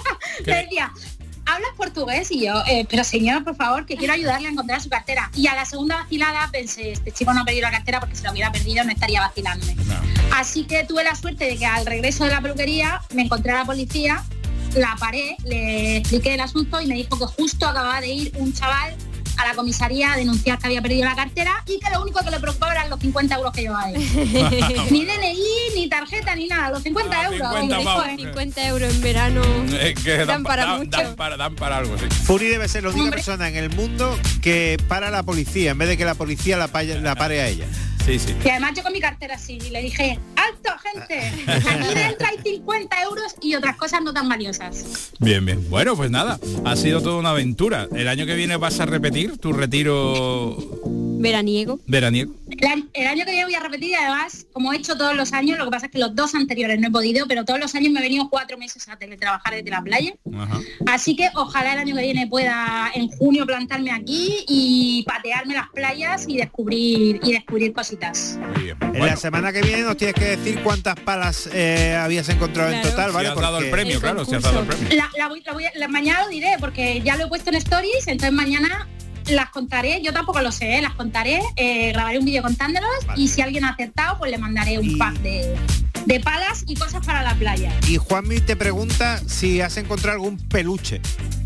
me decía, ¿hablas portugués? Y yo, eh, pero señor, por favor, que quiero ayudarle a encontrar su cartera. Y a la segunda vacilada pensé, este chico no ha perdido la cartera porque si la hubiera perdido no estaría vacilándome. No. Así que tuve la suerte de que al regreso de la peluquería me encontré a la policía, la paré, le expliqué el asunto y me dijo que justo acababa de ir un chaval a la comisaría a denunciar que había perdido la cartera y que lo único que le preocupaba eran los cincuenta euros que llevaba ahí. Ni D N I, ni tarjeta, ni nada, los cincuenta euros. cincuenta, hombre, cincuenta euros en verano eh, que dan, dan para dan, mucho. Dan para, dan para algo, sí. Puri debe ser la única hombre. persona en el mundo que para a la policía en vez de que la policía la, pa la pare a ella. Sí, sí. Y además yo con mi cartera así, y le dije, alto, gente, aquí dentro hay cincuenta euros y otras cosas no tan valiosas. Bien, bien. Bueno, pues nada, ha sido toda una aventura. ¿El año que viene vas a repetir tu retiro veraniego? Veraniego. El, el año que viene voy a repetir y además, como he hecho todos los años, lo que pasa es que los dos anteriores no he podido, pero todos los años me he venido cuatro meses a teletrabajar desde la playa. Ajá. Así que ojalá el año que viene pueda en junio plantarme aquí y patearme las playas y descubrir y descubrir cositas. Muy bien. Bueno. En la semana que viene nos tienes que decir cuántas palas eh, habías encontrado claro. en total, ¿vale? Si has dado el premio, el claro, si has dado el premio. La, la voy, la voy, la, mañana lo diré porque ya lo he puesto en stories, entonces mañana las contaré, yo tampoco lo sé, ¿eh? las contaré, eh, grabaré un vídeo contándolos vale. y si alguien ha acertado, pues le mandaré un y... pack de, de palas y cosas para la playa. Y Juanmi te pregunta si has encontrado algún peluche.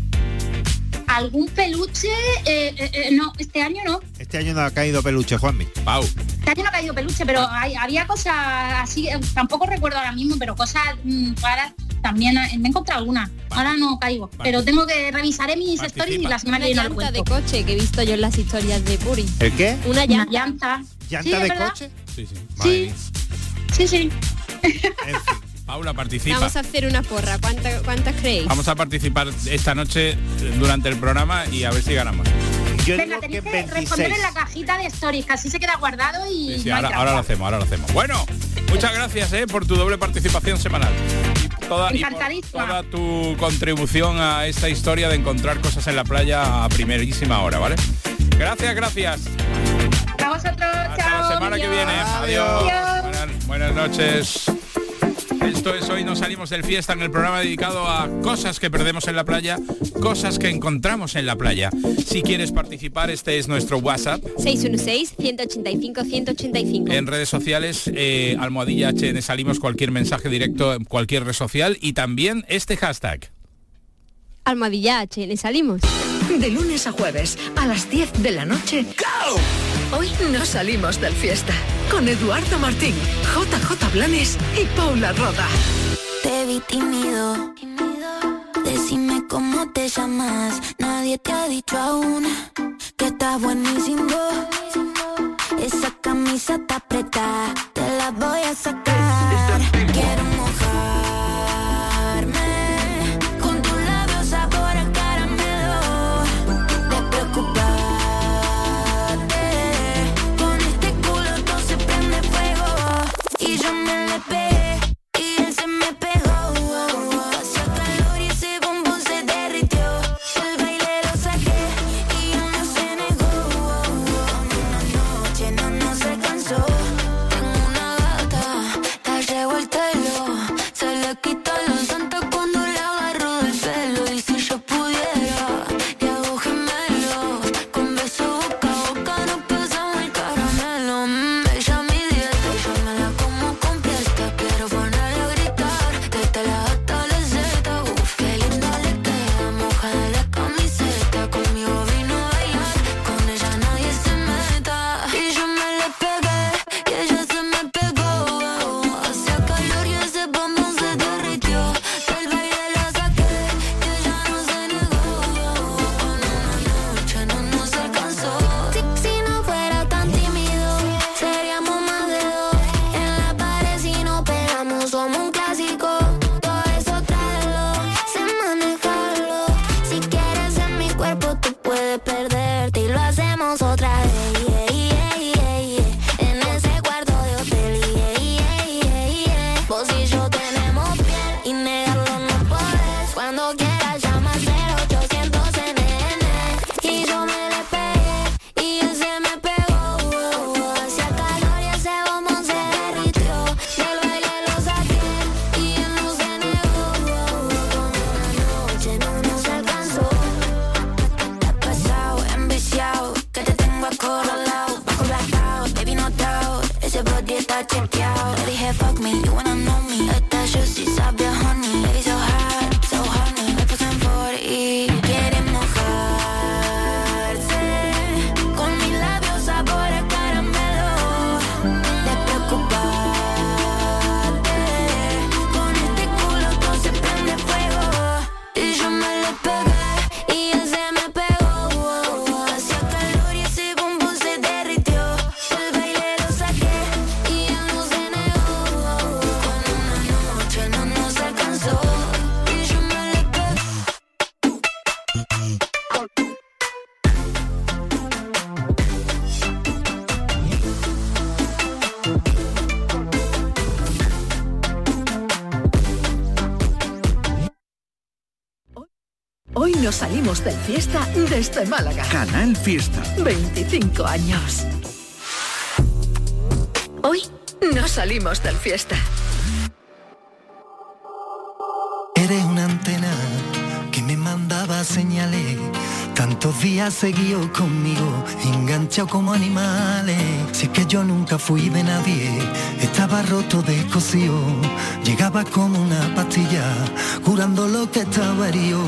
¿Algún peluche? Eh, eh, eh, no, este año no. Este año no ha caído peluche, Juanmi. Pau. Este año no ha caído peluche, pero hay, había cosas así, eh, tampoco recuerdo ahora mismo, pero cosas mmm, raras también, eh, me he encontrado alguna. Ahora no caigo, vale. pero tengo que revisaré mis Participa. stories y la semana que viene lo cuento. Una llanta de coche que he visto yo en las historias de Puri. ¿El qué? Una llanta. Una llanta. ¿Llanta ¿Sí, de verdad? coche? Sí, sí. Sí. Sí, sí. En fin. Paula, participa. Vamos a hacer una porra. ¿Cuántas, ¿Cuántas creéis? Vamos a participar esta noche durante el programa y a ver si ganamos. Yo Venga, tenéis que, que responder en la cajita de stories, que así se queda guardado y... Sí, sí, no ahora, ahora lo hacemos, ahora lo hacemos. Bueno, muchas gracias eh, por tu doble participación semanal. Y toda, y por toda tu contribución a esta historia de encontrar cosas en la playa a primerísima hora, ¿vale? Gracias, gracias. A vosotros, Hasta chao. la semana adiós. que viene. Adiós. Adiós. Buenas, buenas noches. Esto es Hoy Nos Salimos del Fiesta, en el programa dedicado a cosas que perdemos en la playa, cosas que encontramos en la playa. Si quieres participar, este es nuestro WhatsApp. seis uno seis, uno ocho cinco, uno ocho cinco. En redes sociales, eh, almohadilla H N Salimos, cualquier mensaje directo en cualquier red social, y también este hashtag. Almohadilla H N Salimos. De lunes a jueves, a las diez de la noche. ¡Go! Hoy nos salimos del fiesta. Con Eduardo Martín, J J Blanes y Paula Roda. Te vi tímido. Decime cómo te llamas. Nadie te ha dicho aún que estás buenísimo. Esa camisa está apretada. Te la voy a sacar. Quiero mojarme con tus labios sabor a caramelo. Te preocuparte. Con este culo todo se prende fuego. Y yo me le pegué y él se me pegó. Hacía calor y ese bombón se derritió. El baile lo saqué y él no se negó. Una noche no, no se cansó. Tengo una gata, está revuelta y lo. Se le quita los santos cuando le agarro del pelo. Y si yo pudiera, le hago gemelos. Con beso boca a boca nos pasamos el caramelo. Mm, ella mi dieta y yo me la como completa. Quiero ponerle a gritar desde la A hasta la Z. Uf, qué linda le queda, mojada la camiseta. Conmigo vino a bailar, con ella nadie se meta. Y yo me le pegué y ella se me pegó. Hacía calor y ese bombón se derritió. Del baile la saqué y ella no se negó. Con una noche no nos alcanzó. Si, si no fuera tan tímido, seríamos más de dos. En la pared si no pegamos somos un clásico. Todo eso tráelo, sé manejarlo. Si quieres en mi cuerpo tú puedes perderte y lo hacemos otra vez. Yeah, yeah, yeah, yeah. En ese cuarto de hotel. Yeah, yeah, yeah, yeah. Vos y yo tenemos piel y negarlo no podés. Cuando quieras llama al cero ochocientos N N. Y yo me le pegué y él se me pegó. Hacía calor y ese bombón se derritió. Del baile lo saqué y él no se negó. Una noche no nos alcanzó. Te has pasado, enviciado, que te tengo acorralado. Bajo blackout, baby no doubt. Ese body está chequeado. Le dije fuck me, you wanna know me. Esta juicy sabe a honey. Baby so hot, so honey. Me puse en forty y quiere mojarse con mis labios sabor a caramelo. Te preocuparte. Con este culo todo se prende fuego. Y yo me le pegué y él se me pegó. Hacía calor y ese bombón se derritió. El baile lo saqué y él no se negó. Con una noche no nos alcanzó. Y yo me le pegué. Hoy nos salimos del fiesta desde Málaga. Canal Fiesta. veinticinco años. Hoy nos salimos del fiesta. Eres una antena que me mandaba señales. Tantos días seguido conmigo, enganchado como animales. Si es que yo nunca fui de nadie, estaba roto, descosido. Llegaba como una pastilla, curando lo que estaba herido.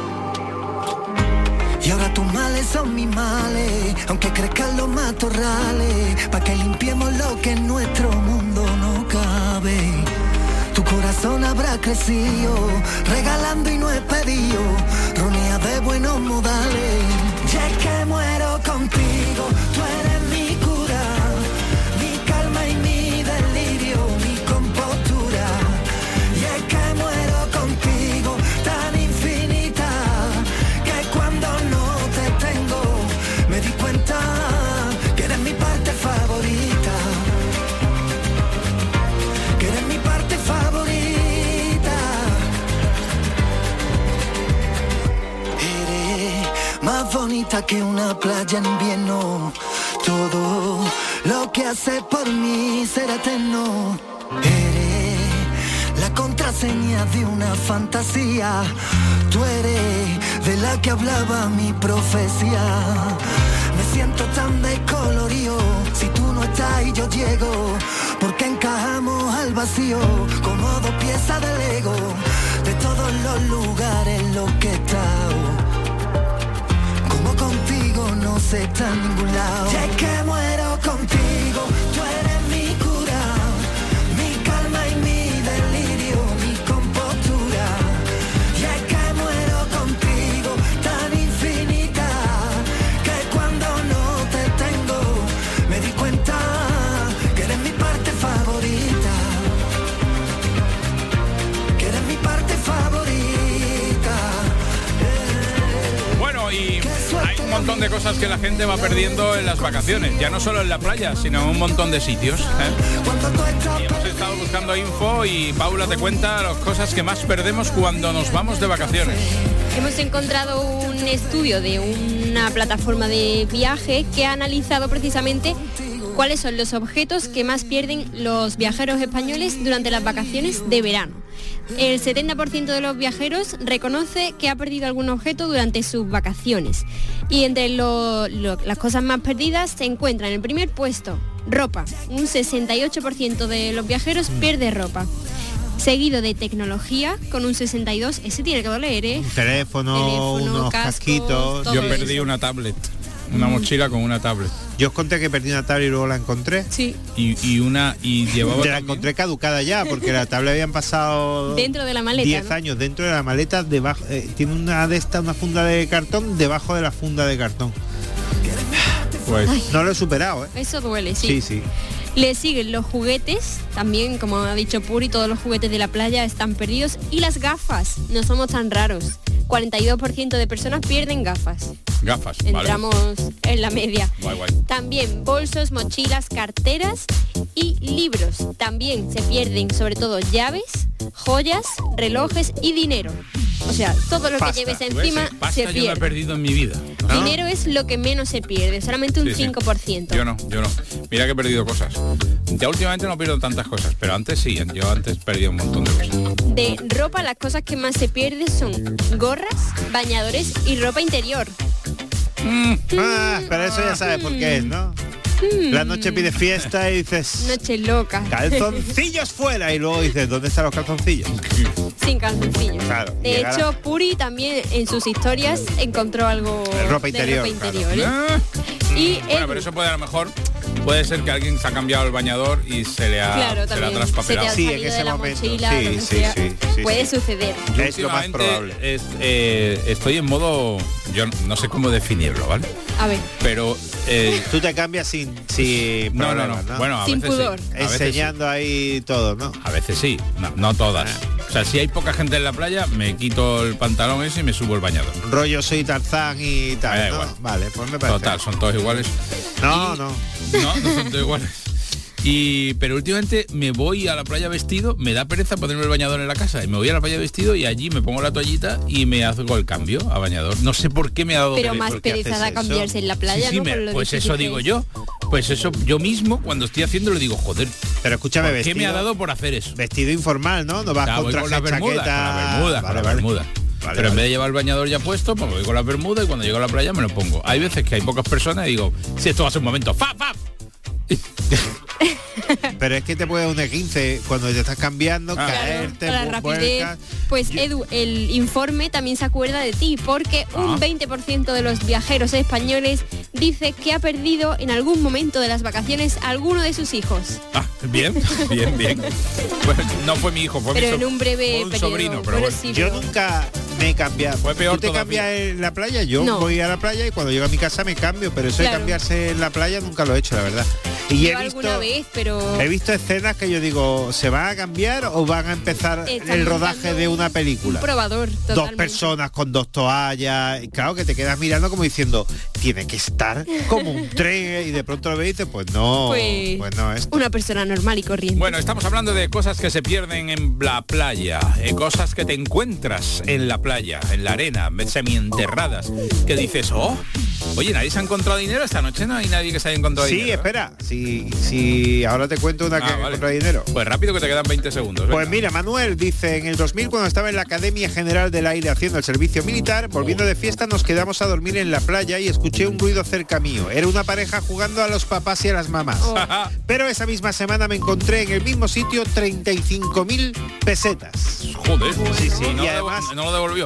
Y ahora tus males son mis males, aunque crezcan los matorrales, pa' que limpiemos lo que en nuestro mundo no cabe. Tu corazón habrá crecido, regalando y no es pedido, ronea de buenos modales. Ya es que muero contigo, tú eres mi cura, mi calma y mi delirio, mi compostura. Y es que muero contigo, tan infinita, que cuando no te tengo, me di cuenta que eres mi parte favorita. Que eres mi parte favorita. Eres más bonita que una playa en invierno. Todo lo que haces por mí será eterno. Eres la señas de una fantasía. Tú eres de la que hablaba mi profecía. Me siento tan descolorido, si tú no estás y yo llego, porque encajamos al vacío como dos piezas de Lego, de todos los lugares en los que he estado. Como contigo no se está en ningún lado. Y es que muero contigo, tú eres mi cura, mi calma y mi delirio, mi compostura. Y es que muero contigo, tan infinita, que cuando no te tengo me di cuenta que eres mi parte favorita, que eres mi parte favorita. Bueno, y hay un montón de cosas que la gente va perdiendo en las vacaciones, ya no solo en la playa, sino en un montón de sitios, ¿eh? Y hemos estado buscando info y Paula te cuenta las cosas que más perdemos cuando nos vamos de vacaciones. Hemos encontrado un estudio de una plataforma de viaje que ha analizado precisamente cuáles son los objetos que más pierden los viajeros españoles durante las vacaciones de verano. El setenta por ciento de los viajeros reconoce que ha perdido algún objeto durante sus vacaciones. Y entre lo, lo, las cosas más perdidas se encuentran en el primer puesto ropa. Un sesenta y ocho por ciento de los viajeros pierde ropa. Seguido de tecnología con un sesenta y dos por ciento. Ese tiene que doler, ¿eh? Un teléfono, Teléfono, unos cascos, casquitos. todo Yo eso. perdí una tablet, una mochila con una tablet. Yo os conté que perdí una tablet y luego la encontré. Sí. Y, y una y llevaba Te la también- encontré caducada ya, porque la tablet habían pasado Dentro de la maleta, diez ¿no? años dentro de la maleta, debajo, eh, tiene una de estas, una funda de cartón debajo de la funda de cartón. Pues Ay. No lo he superado, ¿eh? Eso duele, sí. Sí, sí. Le siguen los juguetes, también como ha dicho Puri, todos los juguetes de la playa están perdidos. Y las gafas, no somos tan raros. cuarenta y dos por ciento de personas pierden gafas. gafas, ¿vale? Entramos en la media. Guay, guay. También bolsos, mochilas, carteras y libros. También se pierden sobre todo llaves, joyas, relojes y dinero. O sea, todo lo Pasta. que lleves Pues, encima eh, pasta se yo no he pierde. perdido en mi vida. ¿no? Dinero es lo que menos se pierde, solamente un Sí, sí. cinco por ciento. Yo no, yo no. Mira que he perdido cosas. Ya últimamente no pierdo tantas cosas, pero antes sí, yo antes perdí un montón de cosas. De ropa, las cosas que más se pierden son gorras, bañadores y ropa interior. Ah, pero eso ya sabes por qué es, ¿no? La noche pide fiesta y dices Noche loca. calzoncillos fuera y luego dices, ¿dónde están los calzoncillos? Sin calzoncillos. Claro, De llegar a- hecho, Puri también en sus historias encontró algo De ropa de interior, ropa interior, claro. ¿eh? Y Bueno, Edu, pero eso puede a lo mejor puede ser que alguien se ha cambiado el bañador y se le ha, claro, se le ha también se te traspapelado. ha Sí, en salido ese de la momento. mochila, Sí, lo que sí, sea. sí, sí, Puede sí. suceder. Yo Es lo más últimamente probable. es, eh, estoy en modo, yo no sé cómo definirlo, ¿vale? A ver, Pero eh, Tú te cambias sin, sin no, no, problemas, no. Bueno, a Sin veces pudor. sí. A veces sí. enseñando ahí todo, ¿no? A veces sí, no, no todas. O sea, si hay poca gente en la playa, me quito el pantalón ese y me subo el bañador. Rollo soy Tarzán y tal, Me da ¿no? igual. Vale, pues me parece. Total, son todos iguales. No, Y- no. No, no son todos iguales. Y pero últimamente me voy a la playa vestido, me da pereza ponerme el bañador en la casa y me voy a la playa vestido y allí me pongo la toallita y me hago el cambio a bañador. No sé por qué me ha dado pero pereza. más ¿por qué pereza haces da eso? cambiarse en la playa, Sí, sí, ¿no? me- Por lo pues difícil eso que digo es. yo. Pues eso yo mismo cuando estoy haciendo le digo, joder, Pero escúchame, ¿por vestido, qué me ha dado por hacer eso? vestido informal, ¿no? No vas O sea, con voy traje con la bermuda, chaqueta. con la bermuda, Vale, con la vale. bermuda. Vale, Pero en vale. vez de llevar el bañador ya puesto, pues me voy con la bermuda y cuando llego a la playa me lo pongo. Hay veces que hay pocas personas y digo, si esto va a ser un momento, ¡fap, fap! Pero es que te puede un quince cuando te estás cambiando, Ah. caerte, Con la bu- rapidez. vuelcas. Pues Edu, el informe también se acuerda de ti, porque Ah. un veinte por ciento de los viajeros españoles dice que ha perdido en algún momento de las vacaciones a alguno de sus hijos. Ah, bien, bien, bien. Bueno, no fue mi hijo, fue Pero mi so- en un breve fue un periodo. sobrino, pero Bueno, bueno. sí, Yo pero- nunca me he cambiado. Fue peor ¿Tú te todavía. cambias en la playa? Yo No. voy a la playa y cuando llego a mi casa me cambio, pero eso Claro. de cambiarse en la playa nunca lo he hecho, la verdad. Y Yo he visto, alguna vez, pero he visto escenas que yo digo, ¿se van a cambiar o van a empezar Están el rodaje montando de una un película? probador Dos totalmente. personas con dos toallas, y claro que te quedas mirando como diciendo, tiene que estar como un tren y de pronto lo ves y dices, pues no, Pues, pues no es. una persona normal y corriente. Bueno, estamos hablando de cosas que se pierden en la playa, eh, cosas que te encuentras en la playa, en la arena, semienterradas, que dices, oh, Oye, ¿nadie se ha encontrado dinero esta noche? No hay nadie que se haya encontrado Sí, dinero. Sí, espera, si, si ahora te cuento una Ah, que ha vale. encontrado dinero. Pues rápido que te quedan veinte segundos. Pues venga. mira, Manuel dice, en el dos mil cuando estaba en la Academia General del Aire haciendo el servicio militar, volviendo de fiesta nos quedamos a dormir en la playa y escuché un ruido cerca mío. Era una pareja jugando a los papás y a las mamás. Pero esa misma semana me encontré en el mismo sitio treinta y cinco mil pesetas. Joder, Sí, sí, no, y lo además devo- no lo devolvió.